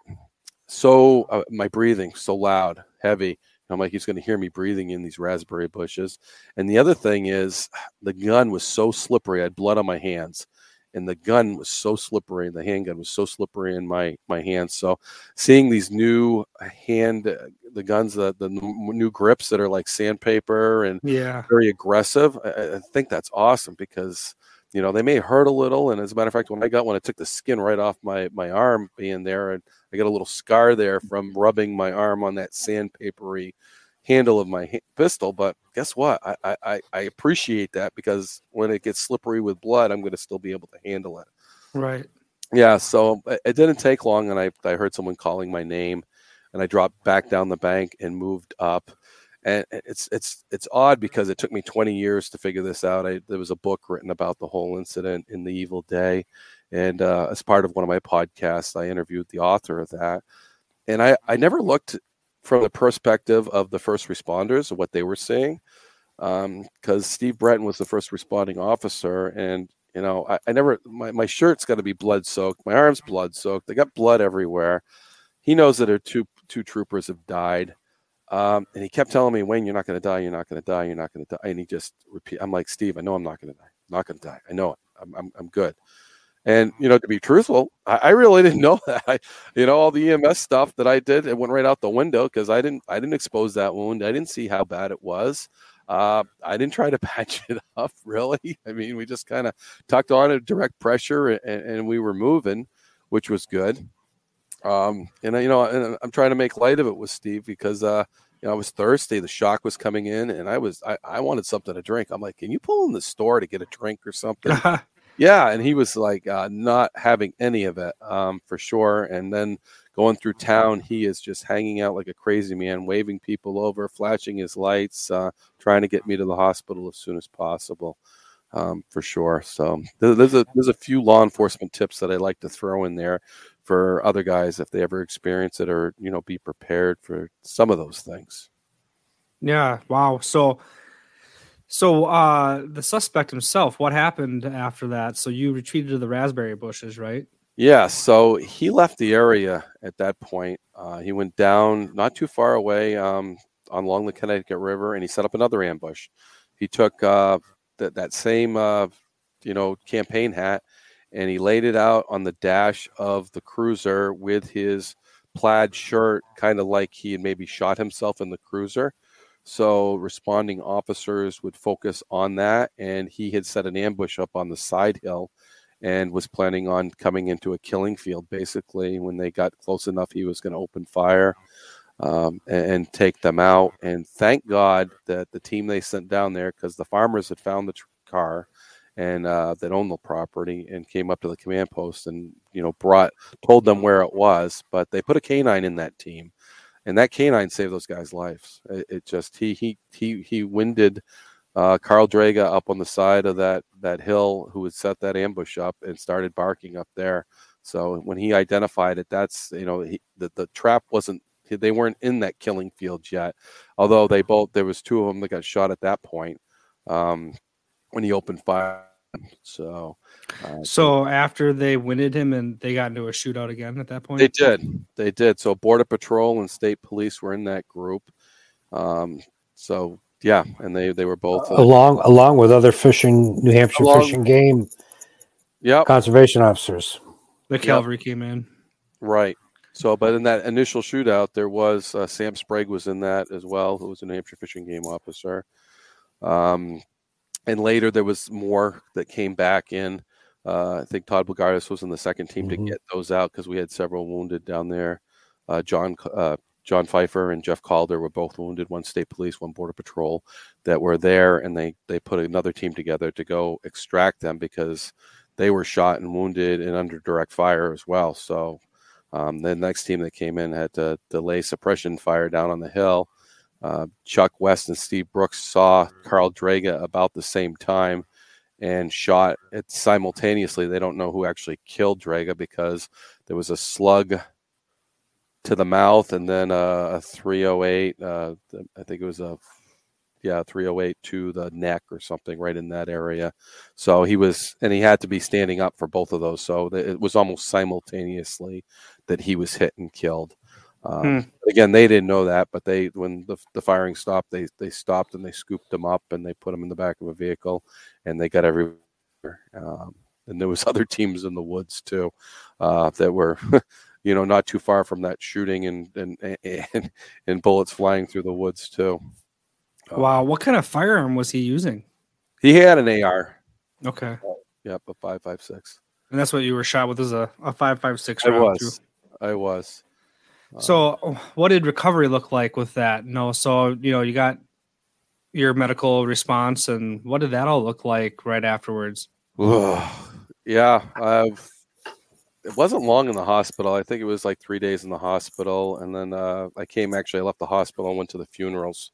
so uh, my breathing so loud, heavy. I'm like, he's going to hear me breathing in these raspberry bushes. And the other thing is, the gun was so slippery. I had blood on my hands, and the gun was so slippery. The handgun was so slippery in my, my hands. So seeing these new hand, the guns, the, the new grips that are like sandpaper and yeah. very aggressive, I, I think that's awesome, because, you know, they may hurt a little. And as a matter of fact, when I got one, I took the skin right off my, my arm being there, and I got a little scar there from rubbing my arm on that sandpapery handle of my ha- pistol. But guess what? I, I, I appreciate that, because when it gets slippery with blood, I'm going to still be able to handle it. Right. Yeah. So it didn't take long. And I, I heard someone calling my name, and I dropped back down the bank and moved up. And it's, it's, it's odd, because it took me twenty years to figure this out. I, there was a book written about the whole incident in The Evil Day. And uh, as part of one of my podcasts, I interviewed the author of that. And I, I never looked from the perspective of the first responders of what they were seeing, because um, Steve Breton was the first responding officer. And, you know, I, I never, my, my shirt's got to be blood soaked. My arm's blood soaked. They got blood everywhere. He knows that our two, two troopers have died. Um, and he kept telling me, Wayne, you're not going to die. You're not going to die. You're not going to die. And he just repeat. I'm like, Steve, I know I'm not going to die. I'm not going to die. I know it. I'm, I'm, I'm good. And, you know, to be truthful, I, I really didn't know that. I, you know, all the E M S stuff that I did, it went right out the window, because I didn't, I didn't expose that wound. I didn't see how bad it was. Uh, I didn't try to patch it up, really. I mean, we just kind of tucked on a direct pressure, and, and we were moving, which was good. Um, and, you know, and I'm trying to make light of it with Steve, because, uh, you know, I was thirsty. The shock was coming in, and I was, I, I wanted something to drink. I'm like, can you pull in the store to get a drink or something? Yeah. And he was like, uh, not having any of it, um, for sure. And then going through town, he is just hanging out like a crazy man, waving people over, flashing his lights, uh, trying to get me to the hospital as soon as possible, um, for sure. So there's a, there's a few law enforcement tips that I like to throw in there for other guys if they ever experience it, or, you know, be prepared for some of those things. Yeah. Wow. So, so uh, the suspect himself, what happened after that? So you retreated to the raspberry bushes, right? Yeah. So he left the area at that point. Uh, he went down not too far away um, along the Connecticut River, and he set up another ambush. He took uh, that that same, uh, you know, campaign hat, and he laid it out on the dash of the cruiser with his plaid shirt, kind of like he had maybe shot himself in the cruiser. So responding officers would focus on that, and he had set an ambush up on the side hill and was planning on coming into a killing field. Basically, when they got close enough, he was going to open fire um, and, and take them out. And thank God that the team they sent down there, because the farmers had found the tr- car and uh, that owned the property, and came up to the command post and, you know, brought, told them where it was. But they put a canine in that team, and that canine saved those guys' lives. It, it just, he, he, he, he winded uh, Carl Draga up on the side of that, that hill, who had set that ambush up, and started barking up there. So when he identified it, that's, you know, he, the, the trap wasn't, they weren't in that killing field yet. Although they both, there was two of them that got shot at that point. Um, when he opened fire. So, uh, so after they winded him and they got into a shootout again at that point? They did. They did. So Border Patrol and state police were in that group. Um, so, yeah, and they, they were both. Uh, along along with other fishing, New Hampshire along, Fish and Game yep. conservation officers. The cavalry yep. came in. Right. So, but in that initial shootout, there was uh, Sam Sprague was in that as well, who was a New Hampshire Fish and Game officer. Um, And later there was more that came back in. Uh, I think Todd Bogardus was in the second team mm-hmm. to get those out, because we had several wounded down there. Uh, John uh, John Pfeiffer and Jeff Calder were both wounded, one state police, one border patrol, that were there, and they, they put another team together to go extract them, because they were shot and wounded and under direct fire as well. So um, the next team that came in had to delay suppression fire down on the hill. Uh, Chuck West and Steve Brooks saw Carl Draga about the same time and shot it simultaneously. They don't know who actually killed Draga, because there was a slug to the mouth and then a, a three oh eight. Uh, I think it was a yeah three oh eight to the neck or something right in that area. So he was, and he had to be standing up for both of those. So it was almost simultaneously that he was hit and killed. Um, hmm. Again, they didn't know that, but they, when the, the firing stopped, they they stopped and they scooped them up and they put them in the back of a vehicle, and they got everywhere. Um, and there was other teams in the woods too uh, that were, you know, not too far from that shooting, and and and, and bullets flying through the woods too. Wow, what kind of firearm was he using? He had an A R. Okay. Yep, a five five six. And that's what you were shot with, is a a five five six. I was. Through. I was. So what did recovery look like with that? No, so, you know, you got your medical response, and what did that all look like right afterwards? Yeah, I've, it wasn't long in the hospital. I think it was like three days in the hospital. And then uh, I came, actually, I left the hospital and went to the funerals.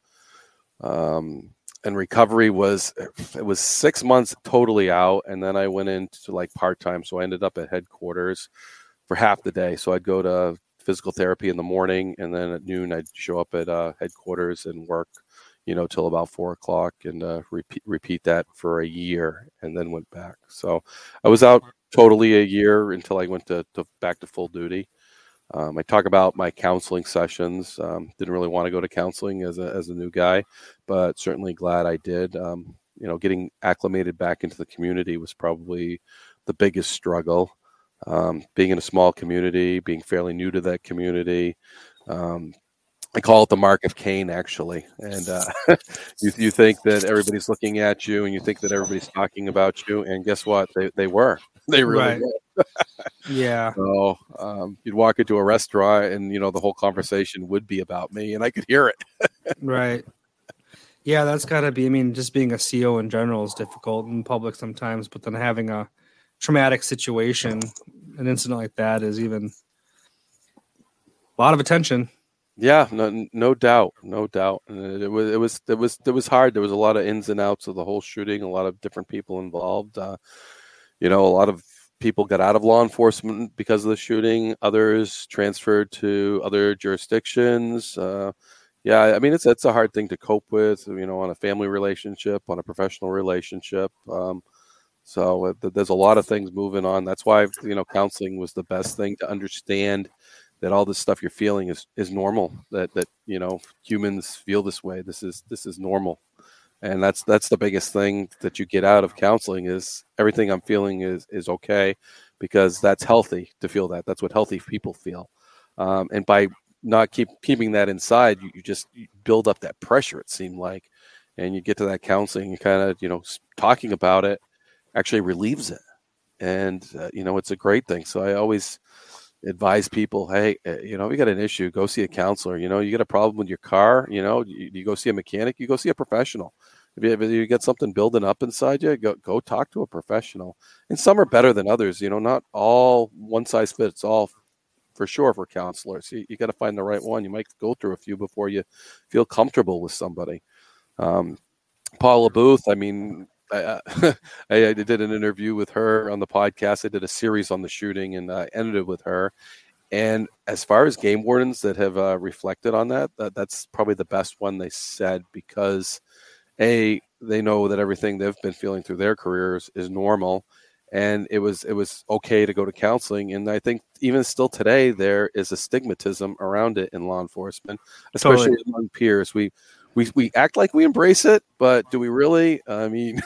Um, and recovery was, it was six months totally out. And then I went into like part-time. So I ended up at headquarters for half the day. So I'd go to physical therapy in the morning, and then at noon I'd show up at uh, headquarters and work, you know, till about four o'clock, and uh, repeat repeat that for a year, and then went back. So I was out totally a year until I went to, to back to full duty. Um, I talk about my counseling sessions. Um, didn't really want to go to counseling as a as a new guy, but certainly glad I did. Um, you know, getting acclimated back into the community was probably the biggest struggle. Um, being in a small community, being fairly new to that community. Um, I call it the mark of Cain, actually. And uh, you, you think that everybody's looking at you, and you think that everybody's talking about you. And guess what? They they were. They really right. were. Yeah. So um, you'd walk into a restaurant, and, you know, the whole conversation would be about me, and I could hear it. Right. Yeah, that's got to be, I mean, just being a C O in general is difficult in public sometimes, but then having a traumatic situation, an incident like that, is even a lot of attention. Yeah, no, no doubt, no doubt. And it was, it was, it was, it was hard. There was a lot of ins and outs of the whole shooting, a lot of different people involved. Uh, you know, a lot of people got out of law enforcement because of the shooting. Others transferred to other jurisdictions. Uh, yeah, I mean, it's it's a hard thing to cope with, you know, on a family relationship, on a professional relationship. Um, so uh, there's a lot of things moving on. That's why, you know, counseling was the best thing to understand that all this stuff you're feeling is is normal. That that you know humans feel this way. This is this is normal. And that's that's the biggest thing that you get out of counseling is everything I'm feeling is is okay, because that's healthy to feel that. That's what healthy people feel. Um, and by not keep keeping that inside, you, you just you build up that pressure, it seemed like. And you get to that counseling, you kind of, you know, talking about it actually relieves it. And, uh, you know, it's a great thing. So I always advise people, hey, you know, if you got an issue, go see a counselor. You know, you got a problem with your car, you know, you, you go see a mechanic, you go see a professional. If you, if you get something building up inside you, go go talk to a professional. And some are better than others. You know, not all one size fits all for sure for counselors. You, you got to find the right one. You might go through a few before you feel comfortable with somebody. Um, Paula Booth, I mean, I, I, I did an interview with her on the podcast. I did a series on the shooting, and I ended it with her. And as far as game wardens that have uh, reflected on that, that, that's probably the best one they said, because A, they know that everything they've been feeling through their careers is normal, and it was it was okay to go to counseling. And I think even still today, there is a stigmatism around it in law enforcement, especially totally. among peers. We we we act like we embrace it, but do we really? I mean,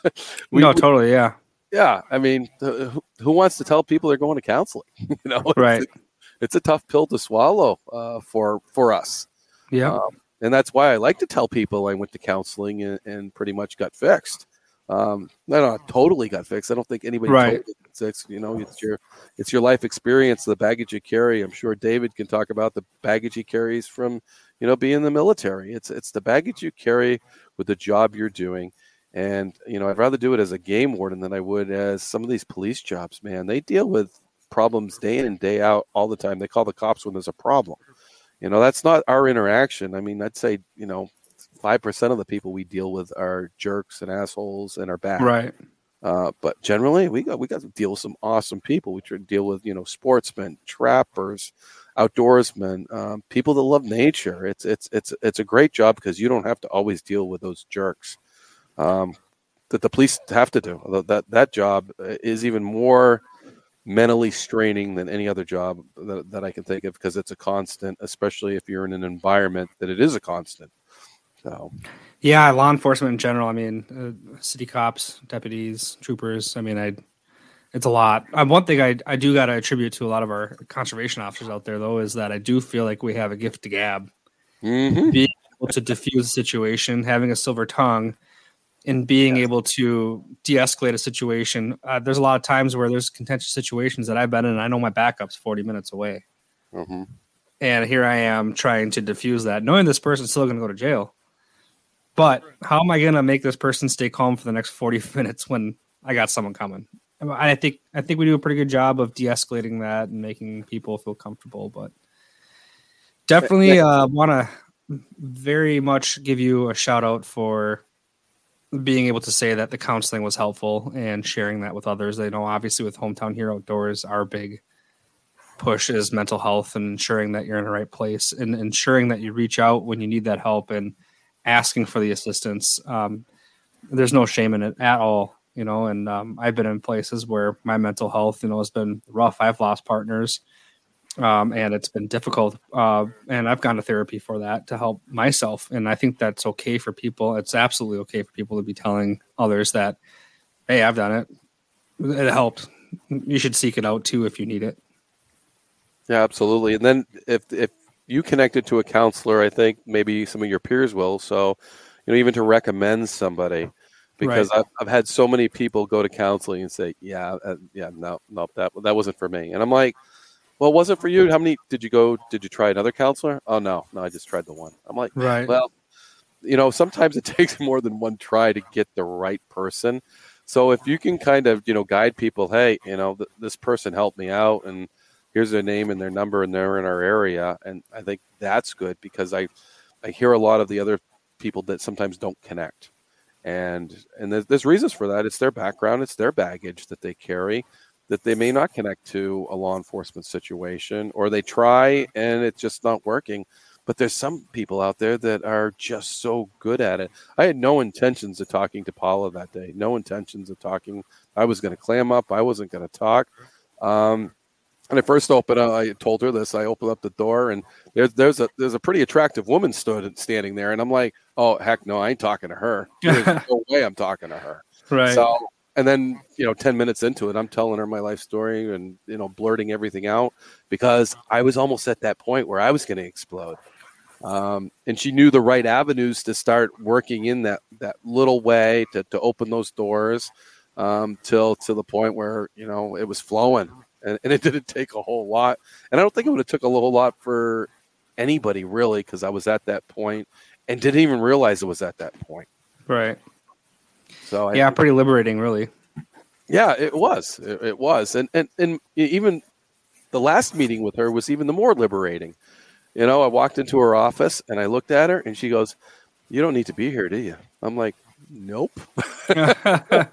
we, no, totally, yeah, yeah. I mean, who, who wants to tell people they're going to counseling? You know, right? It's, it's a tough pill to swallow uh, for for us. Yeah. Um, And that's why I like to tell people I went to counseling and, and pretty much got fixed. Um, no, no, totally got fixed. I don't think anybody right. totally got fixed. You know, it's your it's your life experience, the baggage you carry. I'm sure David can talk about the baggage he carries from, you know, being in the military. It's it's the baggage you carry with the job you're doing. And, you know, I'd rather do it as a game warden than I would as some of these police jobs, man. They deal with problems day in and day out all the time. They call the cops when there's a problem. You know, that's not our interaction. I mean, I'd say, you know, five percent of the people we deal with are jerks and assholes and are bad. Right. Uh, but generally, we got we got to deal with some awesome people. We try to deal with, you know, sportsmen, trappers, outdoorsmen, um, people that love nature. It's it's it's it's a great job because you don't have to always deal with those jerks um, that the police have to do. Although that that job is even more mentally straining than any other job that, that I can think of, because it's a constant, especially if you're in an environment that it is a constant. So, yeah, law enforcement in general. I mean, uh, city cops, deputies, troopers. I mean, I it's a lot. Um, one thing I I do got to attribute to a lot of our conservation officers out there, though, is that I do feel like we have a gift to gab, mm-hmm. being able to diffuse a situation, having a silver tongue, and being yes. able to de-escalate a situation. Uh, there's a lot of times where there's contentious situations that I've been in, and I know my backup's forty minutes away. Mm-hmm. And here I am trying to diffuse that, knowing this person's still going to go to jail. But how am I going to make this person stay calm for the next forty minutes when I got someone coming? I think I think we do a pretty good job of de-escalating that and making people feel comfortable. But definitely uh, want to very much give you a shout out for being able to say that the counseling was helpful and sharing that with others. I know obviously with Hometown Hero Outdoors, our big push is mental health and ensuring that you're in the right place and ensuring that you reach out when you need that help and asking for the assistance. Um, there's no shame in it at all, you know, and um, I've been in places where my mental health, you know, has been rough. I've lost partners um, and it's been difficult. Uh, and I've gone to therapy for that to help myself. And I think that's okay for people. It's absolutely okay for people to be telling others that, hey, I've done it. It helped. You should seek it out too if you need it. Yeah, absolutely. And then if if you connected to a counselor, I think maybe some of your peers will. So, you know, even to recommend somebody, because right. I've, I've had so many people go to counseling and say, yeah, uh, yeah, no, no, that that wasn't for me. And I'm like, well, it wasn't for you. How many did you go? Did you try another counselor? Oh, no, no, I just tried the one. I'm like, right. Well, you know, sometimes it takes more than one try to get the right person. So if you can kind of, you know, guide people, hey, you know, th- this person helped me out and here's their name and their number and they're in our area. And I think that's good because I, I hear a lot of the other people that sometimes don't connect. And and there's, there's reasons for that. It's their background. It's their baggage that they carry. that they may not connect to a law enforcement situation, or they try and it's just not working. But there's some people out there that are just so good at it. I had no intentions of talking to Paula that day. No intentions of talking. I was going to clam up. I wasn't going to talk. Um, and I first opened up, I told her this. I opened up the door, and there's there's a there's a pretty attractive woman stood standing there, and I'm like, oh heck no, I ain't talking to her. There's no way I'm talking to her. Right. So, and then you know, ten minutes into it, I'm telling her my life story and you know, blurting everything out because I was almost at that point where I was going to explode. Um, and she knew the right avenues to start working in that, that little way to, to open those doors um, till to the point where, you know, it was flowing and, and it didn't take a whole lot. And I don't think it would have took a whole lot for anybody really, because I was at that point and didn't even realize it was at that point. Right. So yeah, I, pretty liberating, really. Yeah, it was. It, it was. And, and, and even the last meeting with her was even the more liberating. You know, I walked into her office and I looked at her and she goes, "You don't need to be here, do you?" I'm like, "Nope." and,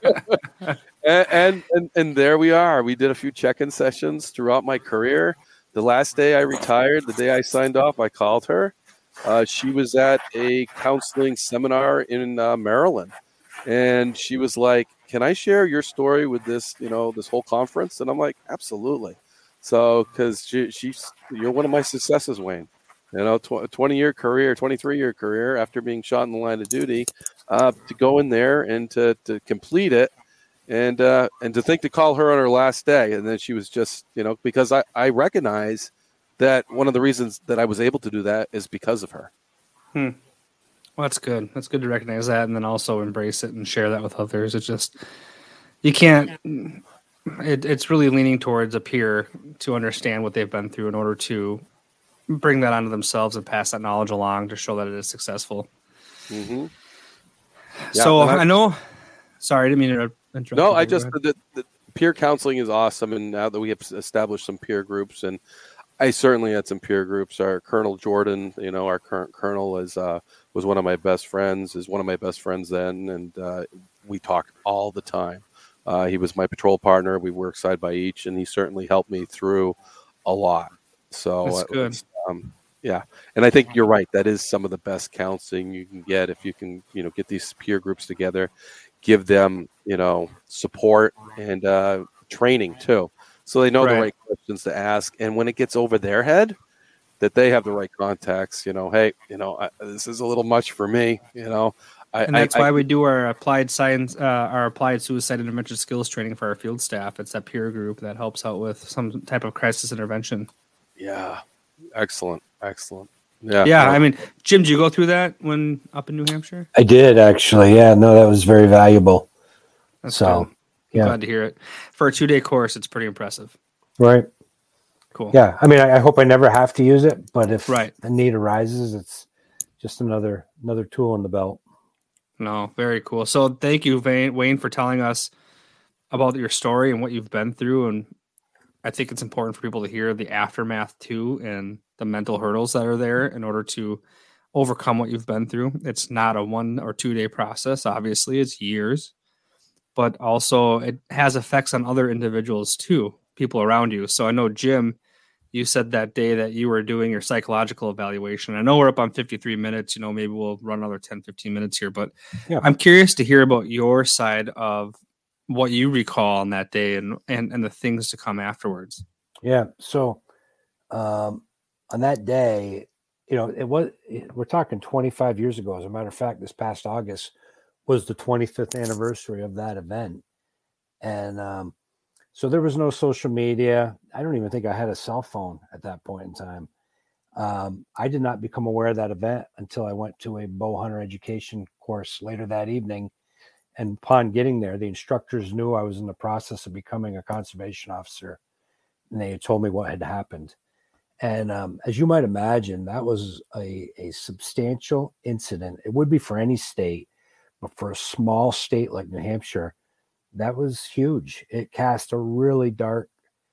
and, and and there we are. We did a few check-in sessions throughout my career. The last day I retired, the day I signed off, I called her. Uh, she was at a counseling seminar in uh, Maryland. And she was like, "Can I share your story with this, you know, this whole conference?" And I'm like, "Absolutely." So, because she, she's, you're one of my successes, Wayne. You know, tw- twenty-year career, twenty-three-year career after being shot in the line of duty, uh, to go in there and to, to complete it, and uh, and to think to call her on her last day, and then she was just, you know, because I, I recognize that one of the reasons that I was able to do that is because of her. Hmm. Well, that's good. That's good to recognize that, and then also embrace it and share that with others. It's just you can't. It, it's really leaning towards a peer to understand what they've been through in order to bring that onto themselves and pass that knowledge along to show that it is successful. Mm-hmm. Yeah, so I, I know. Sorry, I didn't mean to interrupt. No, you. I just the, the peer counseling is awesome, and now that we have established some peer groups, and I certainly had some peer groups. Our Colonel Jordan, you know, our current colonel is uh, was one of my best friends. Is one of my best friends then, and uh, we talk all the time. Uh, he was my patrol partner. We worked side by each, and he certainly helped me through a lot. So that's uh, good. Um, yeah, and I think you're right. That is some of the best counseling you can get if you can, you know, get these peer groups together, give them, you know, support and uh, training too, so they know right. the right questions to ask. And when it gets over their head, that they have the right contacts. You know, hey, you know, I, this is a little much for me. You know. And that's I, why I, we do our applied science, uh, our applied suicide intervention skills training for our field staff. It's that peer group that helps out with some type of crisis intervention. Yeah, excellent, excellent. Yeah, yeah. no. I mean, Jim, did you go through that when up in New Hampshire? I did actually. Yeah, no, that was very valuable. That's so, good. yeah, glad to hear it. For a two-day course, it's pretty impressive. Right. Cool. Yeah, I mean, I, I hope I never have to use it, but if right. the need arises, it's just another another tool in the belt. No, very cool. So thank you, Wayne, for telling us about your story and what you've been through. And I think it's important for people to hear the aftermath too, and the mental hurdles that are there in order to overcome what you've been through. It's not a one or two day process. Obviously, it's years, but also it has effects on other individuals too, people around you. So I know, Jim, you said that day that you were doing your psychological evaluation. I know we're up on fifty-three minutes. You know, maybe we'll run another ten, fifteen minutes here, but yeah. I'm curious to hear about your side of what you recall on that day and, and, and the things to come afterwards. Yeah. So um, on that day, you know, it was, it, we're talking twenty-five years ago. As a matter of fact, this past August was the twenty-fifth anniversary of that event. And, um, so there was no social media. I don't even think I had a cell phone at that point in time. Um, I did not become aware of that event until I went to a bow hunter education course later that evening. And upon getting there, the instructors knew I was in the process of becoming a conservation officer. And they had told me what had happened. And um, as you might imagine, that was a, a substantial incident. It would be for any state, but for a small state like New Hampshire, that was huge. It cast a really dark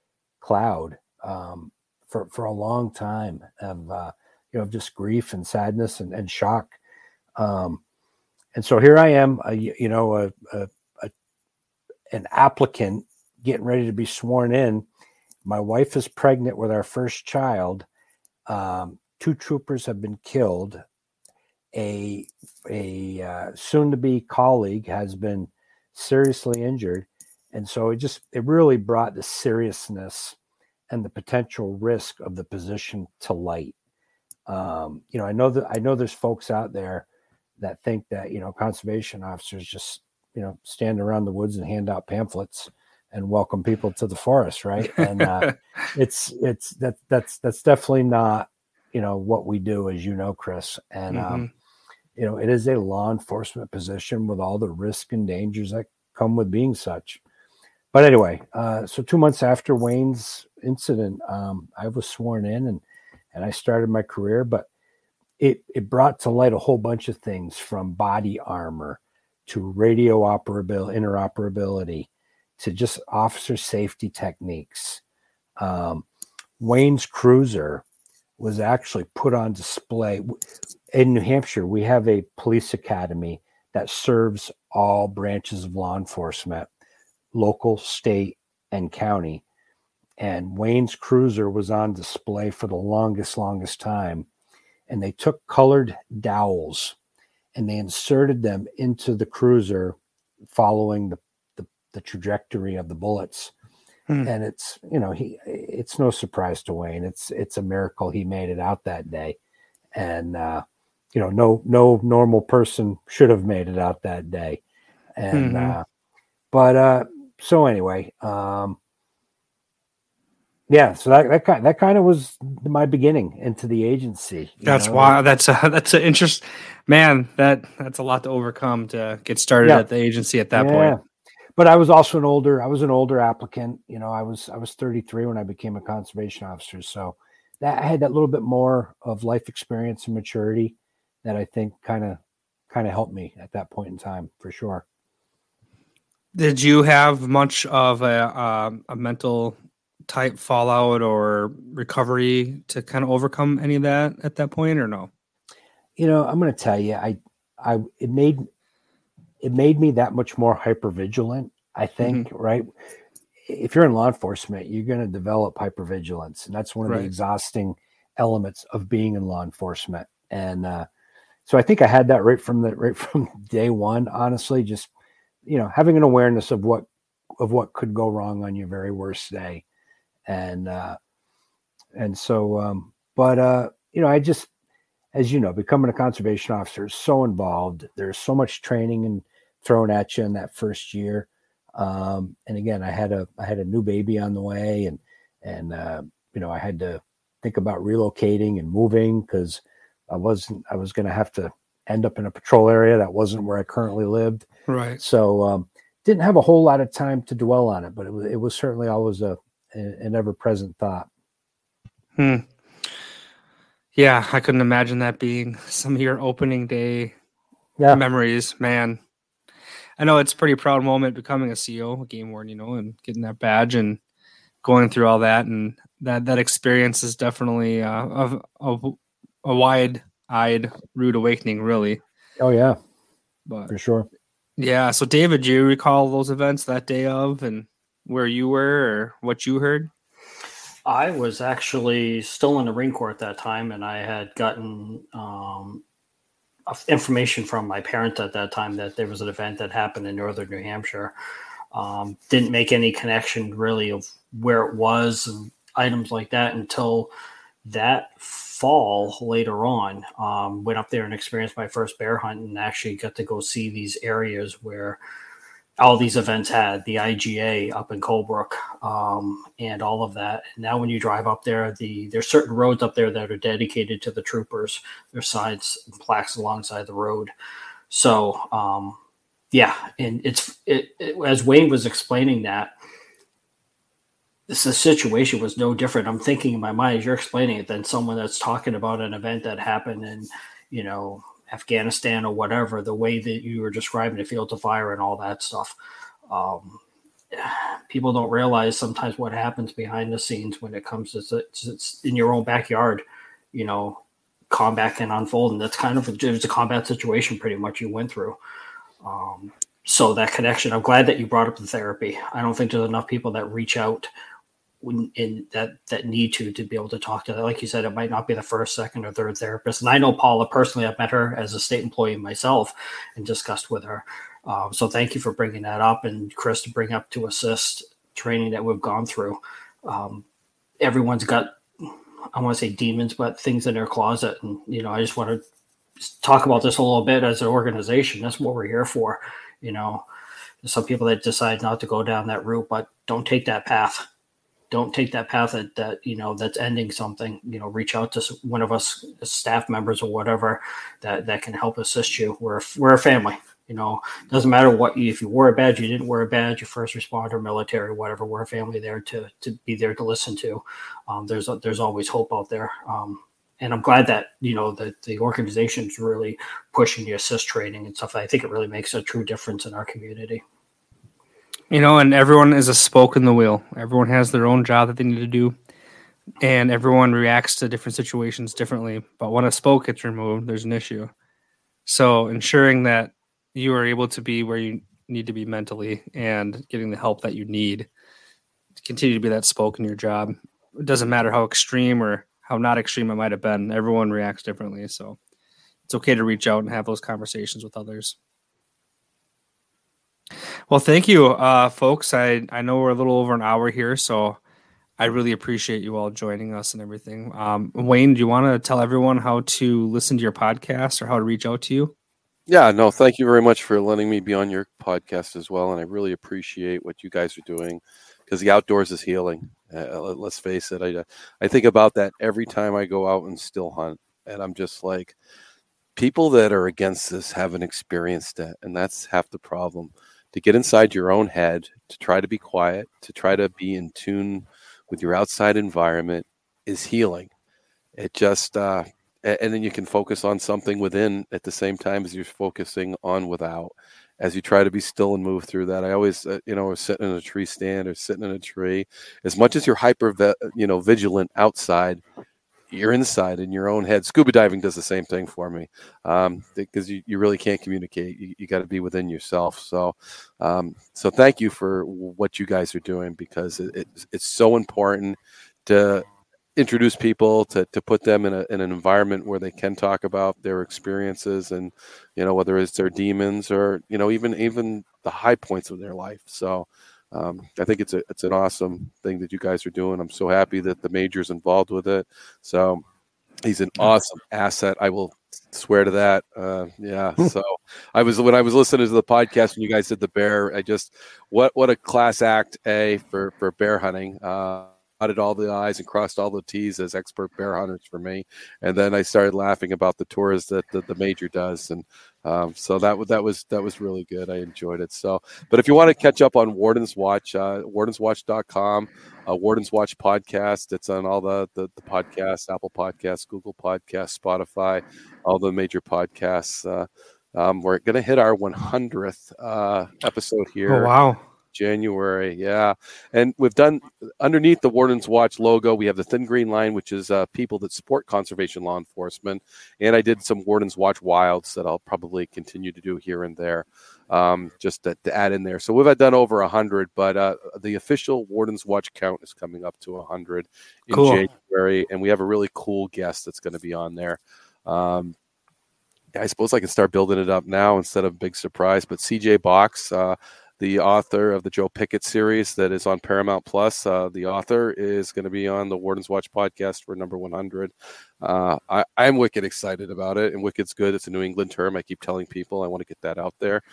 cloud um, for, for a long time of, uh, you know, just grief and sadness and, and shock. Um, and so here I am, a, you know, a, a, a, an applicant getting ready to be sworn in. My wife is pregnant with our first child. Um, two troopers have been killed. A a uh, soon-to-be colleague has been seriously injured, and so it just it really brought the seriousness and the potential risk of the position to light. Um, you know, I know that I know there's folks out there that think that you know conservation officers just you know stand around the woods and hand out pamphlets and welcome people to the forest, right? And uh, it's it's that that's that's definitely not you know what we do, as you know, Chris. And Mm-hmm. um, you know, it is a law enforcement position with all the risks and dangers that come with being such. But anyway, uh, so two months after Wayne's incident, um, I was sworn in and and I started my career. But it it brought to light a whole bunch of things, from body armor to radio operability, interoperability, to just officer safety techniques. Um, Wayne's Cruiser was actually put on display. In New Hampshire, we have a police academy that serves all branches of law enforcement, local, state, and county. And Wayne's Cruiser was on display for the longest, longest time. And they took colored dowels and they inserted them into the cruiser following the, the, the trajectory of the bullets. Hmm. And it's, you know, he, it's no surprise to Wayne. It's, it's a miracle he made it out that day. And, uh, you know, no, no normal person should have made it out that day. And, mm-hmm. uh, but, uh, so anyway, um, yeah, so that, that kind, that kind of was my beginning into the agency. That's know? why that's a, that's an interest, man, that that's a lot to overcome to get started yeah. at the agency at that yeah. point. But I was also an older, I was an older applicant. You know, I was, I was thirty-three when I became a conservation officer. So that I had that little bit more of life experience and maturity that I think kind of, kind of helped me at that point in time, for sure. Did you have much of a, uh, a mental type fallout or recovery to kind of overcome any of that at that point, or no? You know, I'm going to tell you, I, I, it made, it made me that much more hypervigilant, I think, mm-hmm. right? If you're in law enforcement, you're going to develop hypervigilance. And that's one of right. the exhausting elements of being in law enforcement. And uh, so I think I had that right from the, right from day one, honestly, just, you know, having an awareness of what, of what could go wrong on your very worst day. And, uh, and so, um, but, uh, you know, I just, as you know, becoming a conservation officer is so involved. There's so much training and thrown at you in that first year. Um, and again, I had a, I had a new baby on the way, and, and, uh, you know, I had to think about relocating and moving, because I wasn't, I was going to have to end up in a patrol area that wasn't where I currently lived. Right. So, um, didn't have a whole lot of time to dwell on it, but it was, it was certainly always a, an ever-present thought. Hmm. Yeah, I couldn't imagine that being some of your opening day yeah. memories, man. I know it's a pretty proud moment becoming a C O, a game warden, you know, and getting that badge and going through all that. And that, that experience is definitely uh, a, a, a wide-eyed, rude awakening, really. Oh, yeah, but, for sure. Yeah, so David, do you recall those events that day of and where you were or what you heard? I was actually still in the Marine Corps at that time, and I had gotten um, information from my parents at that time that there was an event that happened in northern New Hampshire. Um, didn't make any connection really of where it was and items like that until that fall later on. Um, went up there and experienced my first bear hunt, and actually got to go see these areas where all these events had, the I G A up in Colebrook, um, and all of that. And now when you drive up there, the there's certain roads up there that are dedicated to the troopers. There's signs and plaques alongside the road. So, um, yeah, and it's it, it, as Wayne was explaining that, this the situation was no different. I'm thinking in my mind as you're explaining it than someone that's talking about an event that happened in, you know, Afghanistan or whatever, the way that you were describing the field of fire and all that stuff. Um, people don't realize sometimes what happens behind the scenes when it comes to it's, it's in your own backyard, you know, combat can unfold. And that's kind of a, it was a combat situation pretty much you went through. Um, so that connection, I'm glad that you brought up the therapy. I don't think there's enough people that reach out when, in that, that need to, to be able to talk to that. Like you said, it might not be the first, second, or third therapist. And I know Paula personally. I've met her as a state employee myself and discussed with her. Um, so thank you for bringing that up, and Chris to bring up to assist training that we've gone through. Um, everyone's got, I want to say demons, but things in their closet. And, you know, I just want to talk about this a little bit as an organization. That's what we're here for. You know, there's some people that decide not to go down that route, but don't take that path. Don't take that path that, that, you know, that's ending something. You know, reach out to one of us staff members or whatever that, that can help assist you. We're, we're a family. You know, doesn't matter what you, if you wore a badge, you didn't wear a badge, your first responder, military, whatever. We're a family there to to be there to listen to. Um, there's a, there's always hope out there, um, and I'm glad that you know that the organization's really pushing the assist training and stuff. I think it really makes a true difference in our community. You know, and everyone is a spoke in the wheel. Everyone has their own job that they need to do, and everyone reacts to different situations differently. But when a spoke gets removed, there's an issue. So ensuring that you are able to be where you need to be mentally and getting the help that you need to continue to be that spoke in your job. It doesn't matter how extreme or how not extreme it might have been. Everyone reacts differently. So it's okay to reach out and have those conversations with others. Well, thank you, uh, folks. I, I know we're a little over an hour here, so I really appreciate you all joining us and everything. Um, Wayne, do you want to tell everyone how to listen to your podcast or how to reach out to you? Yeah, no, thank you very much for letting me be on your podcast as well. And I really appreciate what you guys are doing, because the outdoors is healing. Uh, let's face it. I, I think about that every time I go out and still hunt. And I'm just like, people that are against this haven't experienced it. And that's half the problem. To get inside your own head, to try to be quiet, to try to be in tune with your outside environment is healing. It just, uh, and then you can focus on something within at the same time as you're focusing on without, as you try to be still and move through that. I always, uh, you know, was sitting in a tree stand or sitting in a tree. As much as you're hyper, you know, vigilant outside, you're inside in your own head. Scuba diving does the same thing for me, um, because you, you really can't communicate. You, you got to be within yourself. So, um, so thank you for what you guys are doing, because it, it, it's so important to introduce people, to to put them in, a, in an environment where they can talk about their experiences, and you know, whether it's their demons or you know even even the high points of their life. So um, I think it's a it's an awesome thing that you guys are doing. I'm so happy that the major's involved with it. So he's an awesome asset. I will swear to that. Uh, yeah. So I was when I was listening to the podcast when you guys did the bear, I just what what a class act A for for bear hunting. Uh, dotted all the I's and crossed all the T's as expert bear hunters for me. And then I started laughing about the tours that the, the major does. And um, so that, that was that was really good. I enjoyed it. So, but if you want to catch up on Warden's Watch, uh, wardens watch dot com, uh, Warden's Watch podcast. It's on all the, the, the podcasts, Apple Podcasts, Google Podcasts, Spotify, all the major podcasts. Uh, um, we're going to hit our one hundredth uh, episode here. Oh, wow. January, yeah. And we've done underneath the Warden's Watch logo, we have the thin green line, which is uh, people that support conservation law enforcement. And I did some Warden's Watch wilds that I'll probably continue to do here and there, um, just to, to add in there. So we've done over one hundred, but uh, the official Warden's Watch count is coming up to one hundred in cool. January. And we have a really cool guest that's going to be on there. Um, I suppose I can start building it up now instead of big surprise, but C J Box, uh, the author of the Joe Pickett series that is on Paramount Plus. Uh, the author is going to be on the Warden's Watch podcast for number one hundred. Uh, I, I'm wicked excited about it, and wicked's good. It's a New England term. I keep telling people I want to get that out there.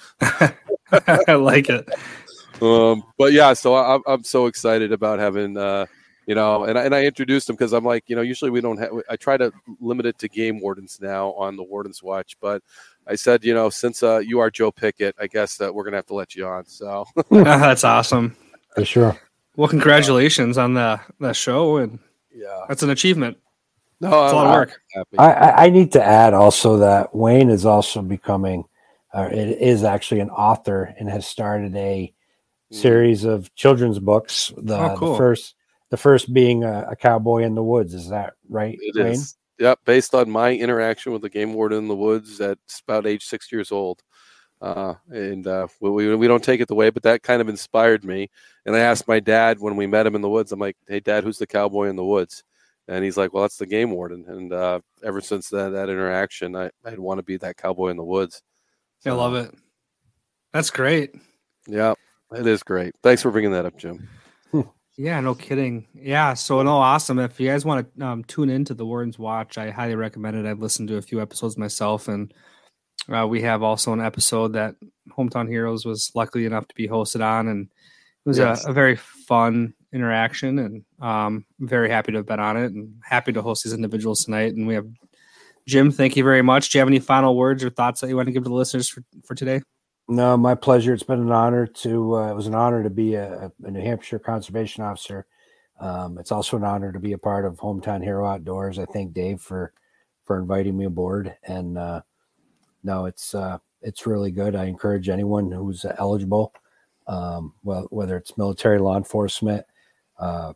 I like it. Um, but yeah, so I, I'm so excited about having, uh, you know, and I, and I introduced him because I'm like, you know, usually we don't have, I try to limit it to game wardens now on the Warden's Watch, but I said, you know, since uh, you are Joe Pickett, I guess that we're going to have to let you on. So that's awesome. For sure. Well, congratulations on the, the show. And yeah, that's an achievement. No, it's a lot of work. I, I need to add also that Wayne is also becoming, uh, it is actually an author and has started a mm. series of children's books. The, oh, cool. the first, the first being a, a Cowboy in the Woods. Is that right, it Wayne? Is. Yep, based on my interaction with the game warden in the woods at about age six years old. Uh, and uh, we, we don't take it the way, but that kind of inspired me. And I asked my dad when we met him in the woods, I'm like, hey, Dad, who's the cowboy in the woods? And he's like, well, that's the game warden. And uh, ever since that, that interaction, I, I'd want to be that cowboy in the woods. So, I love it. That's great. Yeah, it is great. Thanks for bringing that up, Jim. Yeah, no kidding. Yeah, so no, awesome. If you guys want to um, tune into the Warden's Watch, I highly recommend it. I've listened to a few episodes myself, and uh, we have also an episode that Hometown Heroes was lucky enough to be hosted on, and it was yes. a, a very fun interaction, and um, I'm very happy to have been on it, and happy to host these individuals tonight. And we have Jim. Thank you very much. Do you have any final words or thoughts that you want to give to the listeners for, for today? No, my pleasure. It's been an honor to, uh, it was an honor to be a, a New Hampshire conservation officer. Um, it's also an honor to be a part of Hometown Hero Outdoors. I thank Dave for, for inviting me aboard. And uh, no, it's, uh, it's really good. I encourage anyone who's eligible, um, well, whether it's military, law enforcement, uh,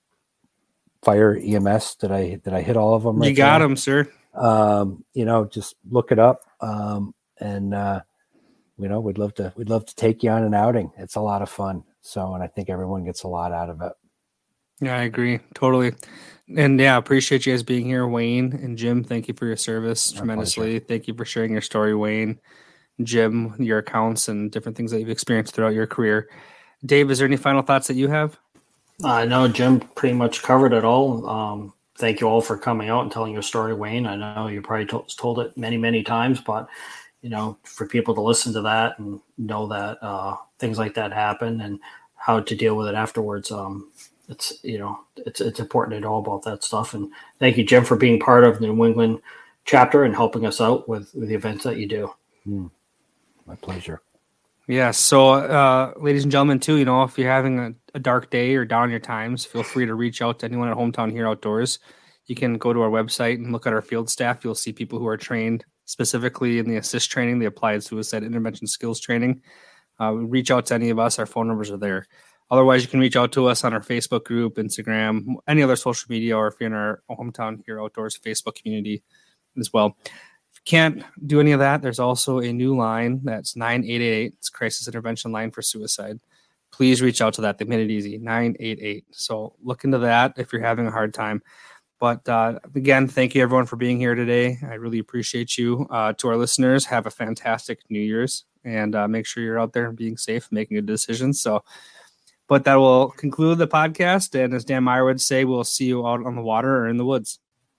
fire, E M S. Did I, did I hit all of them? Right you got there? them, sir. Um, you know, just look it up. Um, and, uh, you know, we'd love to, we'd love to take you on an outing. It's a lot of fun. So, and I think everyone gets a lot out of it. Yeah, I agree. Totally. And yeah, appreciate you guys being here, Wayne and Jim. Thank you for your service My tremendously. Pleasure. Thank you for sharing your story, Wayne, Jim, your accounts and different things that you've experienced throughout your career. Dave, is there any final thoughts that you have? I know Jim pretty much covered it all. Um, thank you all for coming out and telling your story, Wayne. I know you probably told, told it many, many times, but you know, for people to listen to that and know that uh, things like that happen and how to deal with it afterwards. Um, it's, you know, it's, it's important to know about that stuff. And thank you, Jim, for being part of the New England chapter and helping us out with, with the events that you do. Mm, my pleasure. Yeah. So, uh, ladies and gentlemen, too, you know, if you're having a, a dark day or down your times, feel free to reach out to anyone at Hometown Hero Outdoors. You can go to our website and look at our field staff. You'll see people who are trained specifically in the assist training, the applied suicide intervention skills training. Uh, reach out to any of us. Our phone numbers are there. Otherwise, you can reach out to us on our Facebook group, Instagram, any other social media, or if you're in our Hometown Hero Outdoors Facebook community as well. If you can't do any of that, there's also a new line that's nine eight eight eight. It's crisis intervention line for suicide. Please reach out to that. They made it easy, nine eight eight. So look into that if you're having a hard time. But uh, again, thank you everyone for being here today. I really appreciate you. Uh, to our listeners, have a fantastic New Year's, and uh, make sure you're out there being safe, making good decisions. So, but that will conclude the podcast. And as Dan Meyer would say, we'll see you out on the water or in the woods.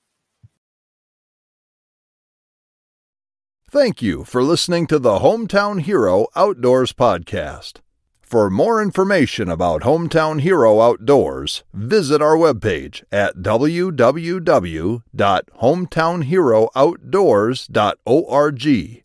Thank you for listening to the Hometown Hero Outdoors podcast. For more information about Hometown Hero Outdoors, visit our webpage at w w w dot hometown hero outdoors dot org.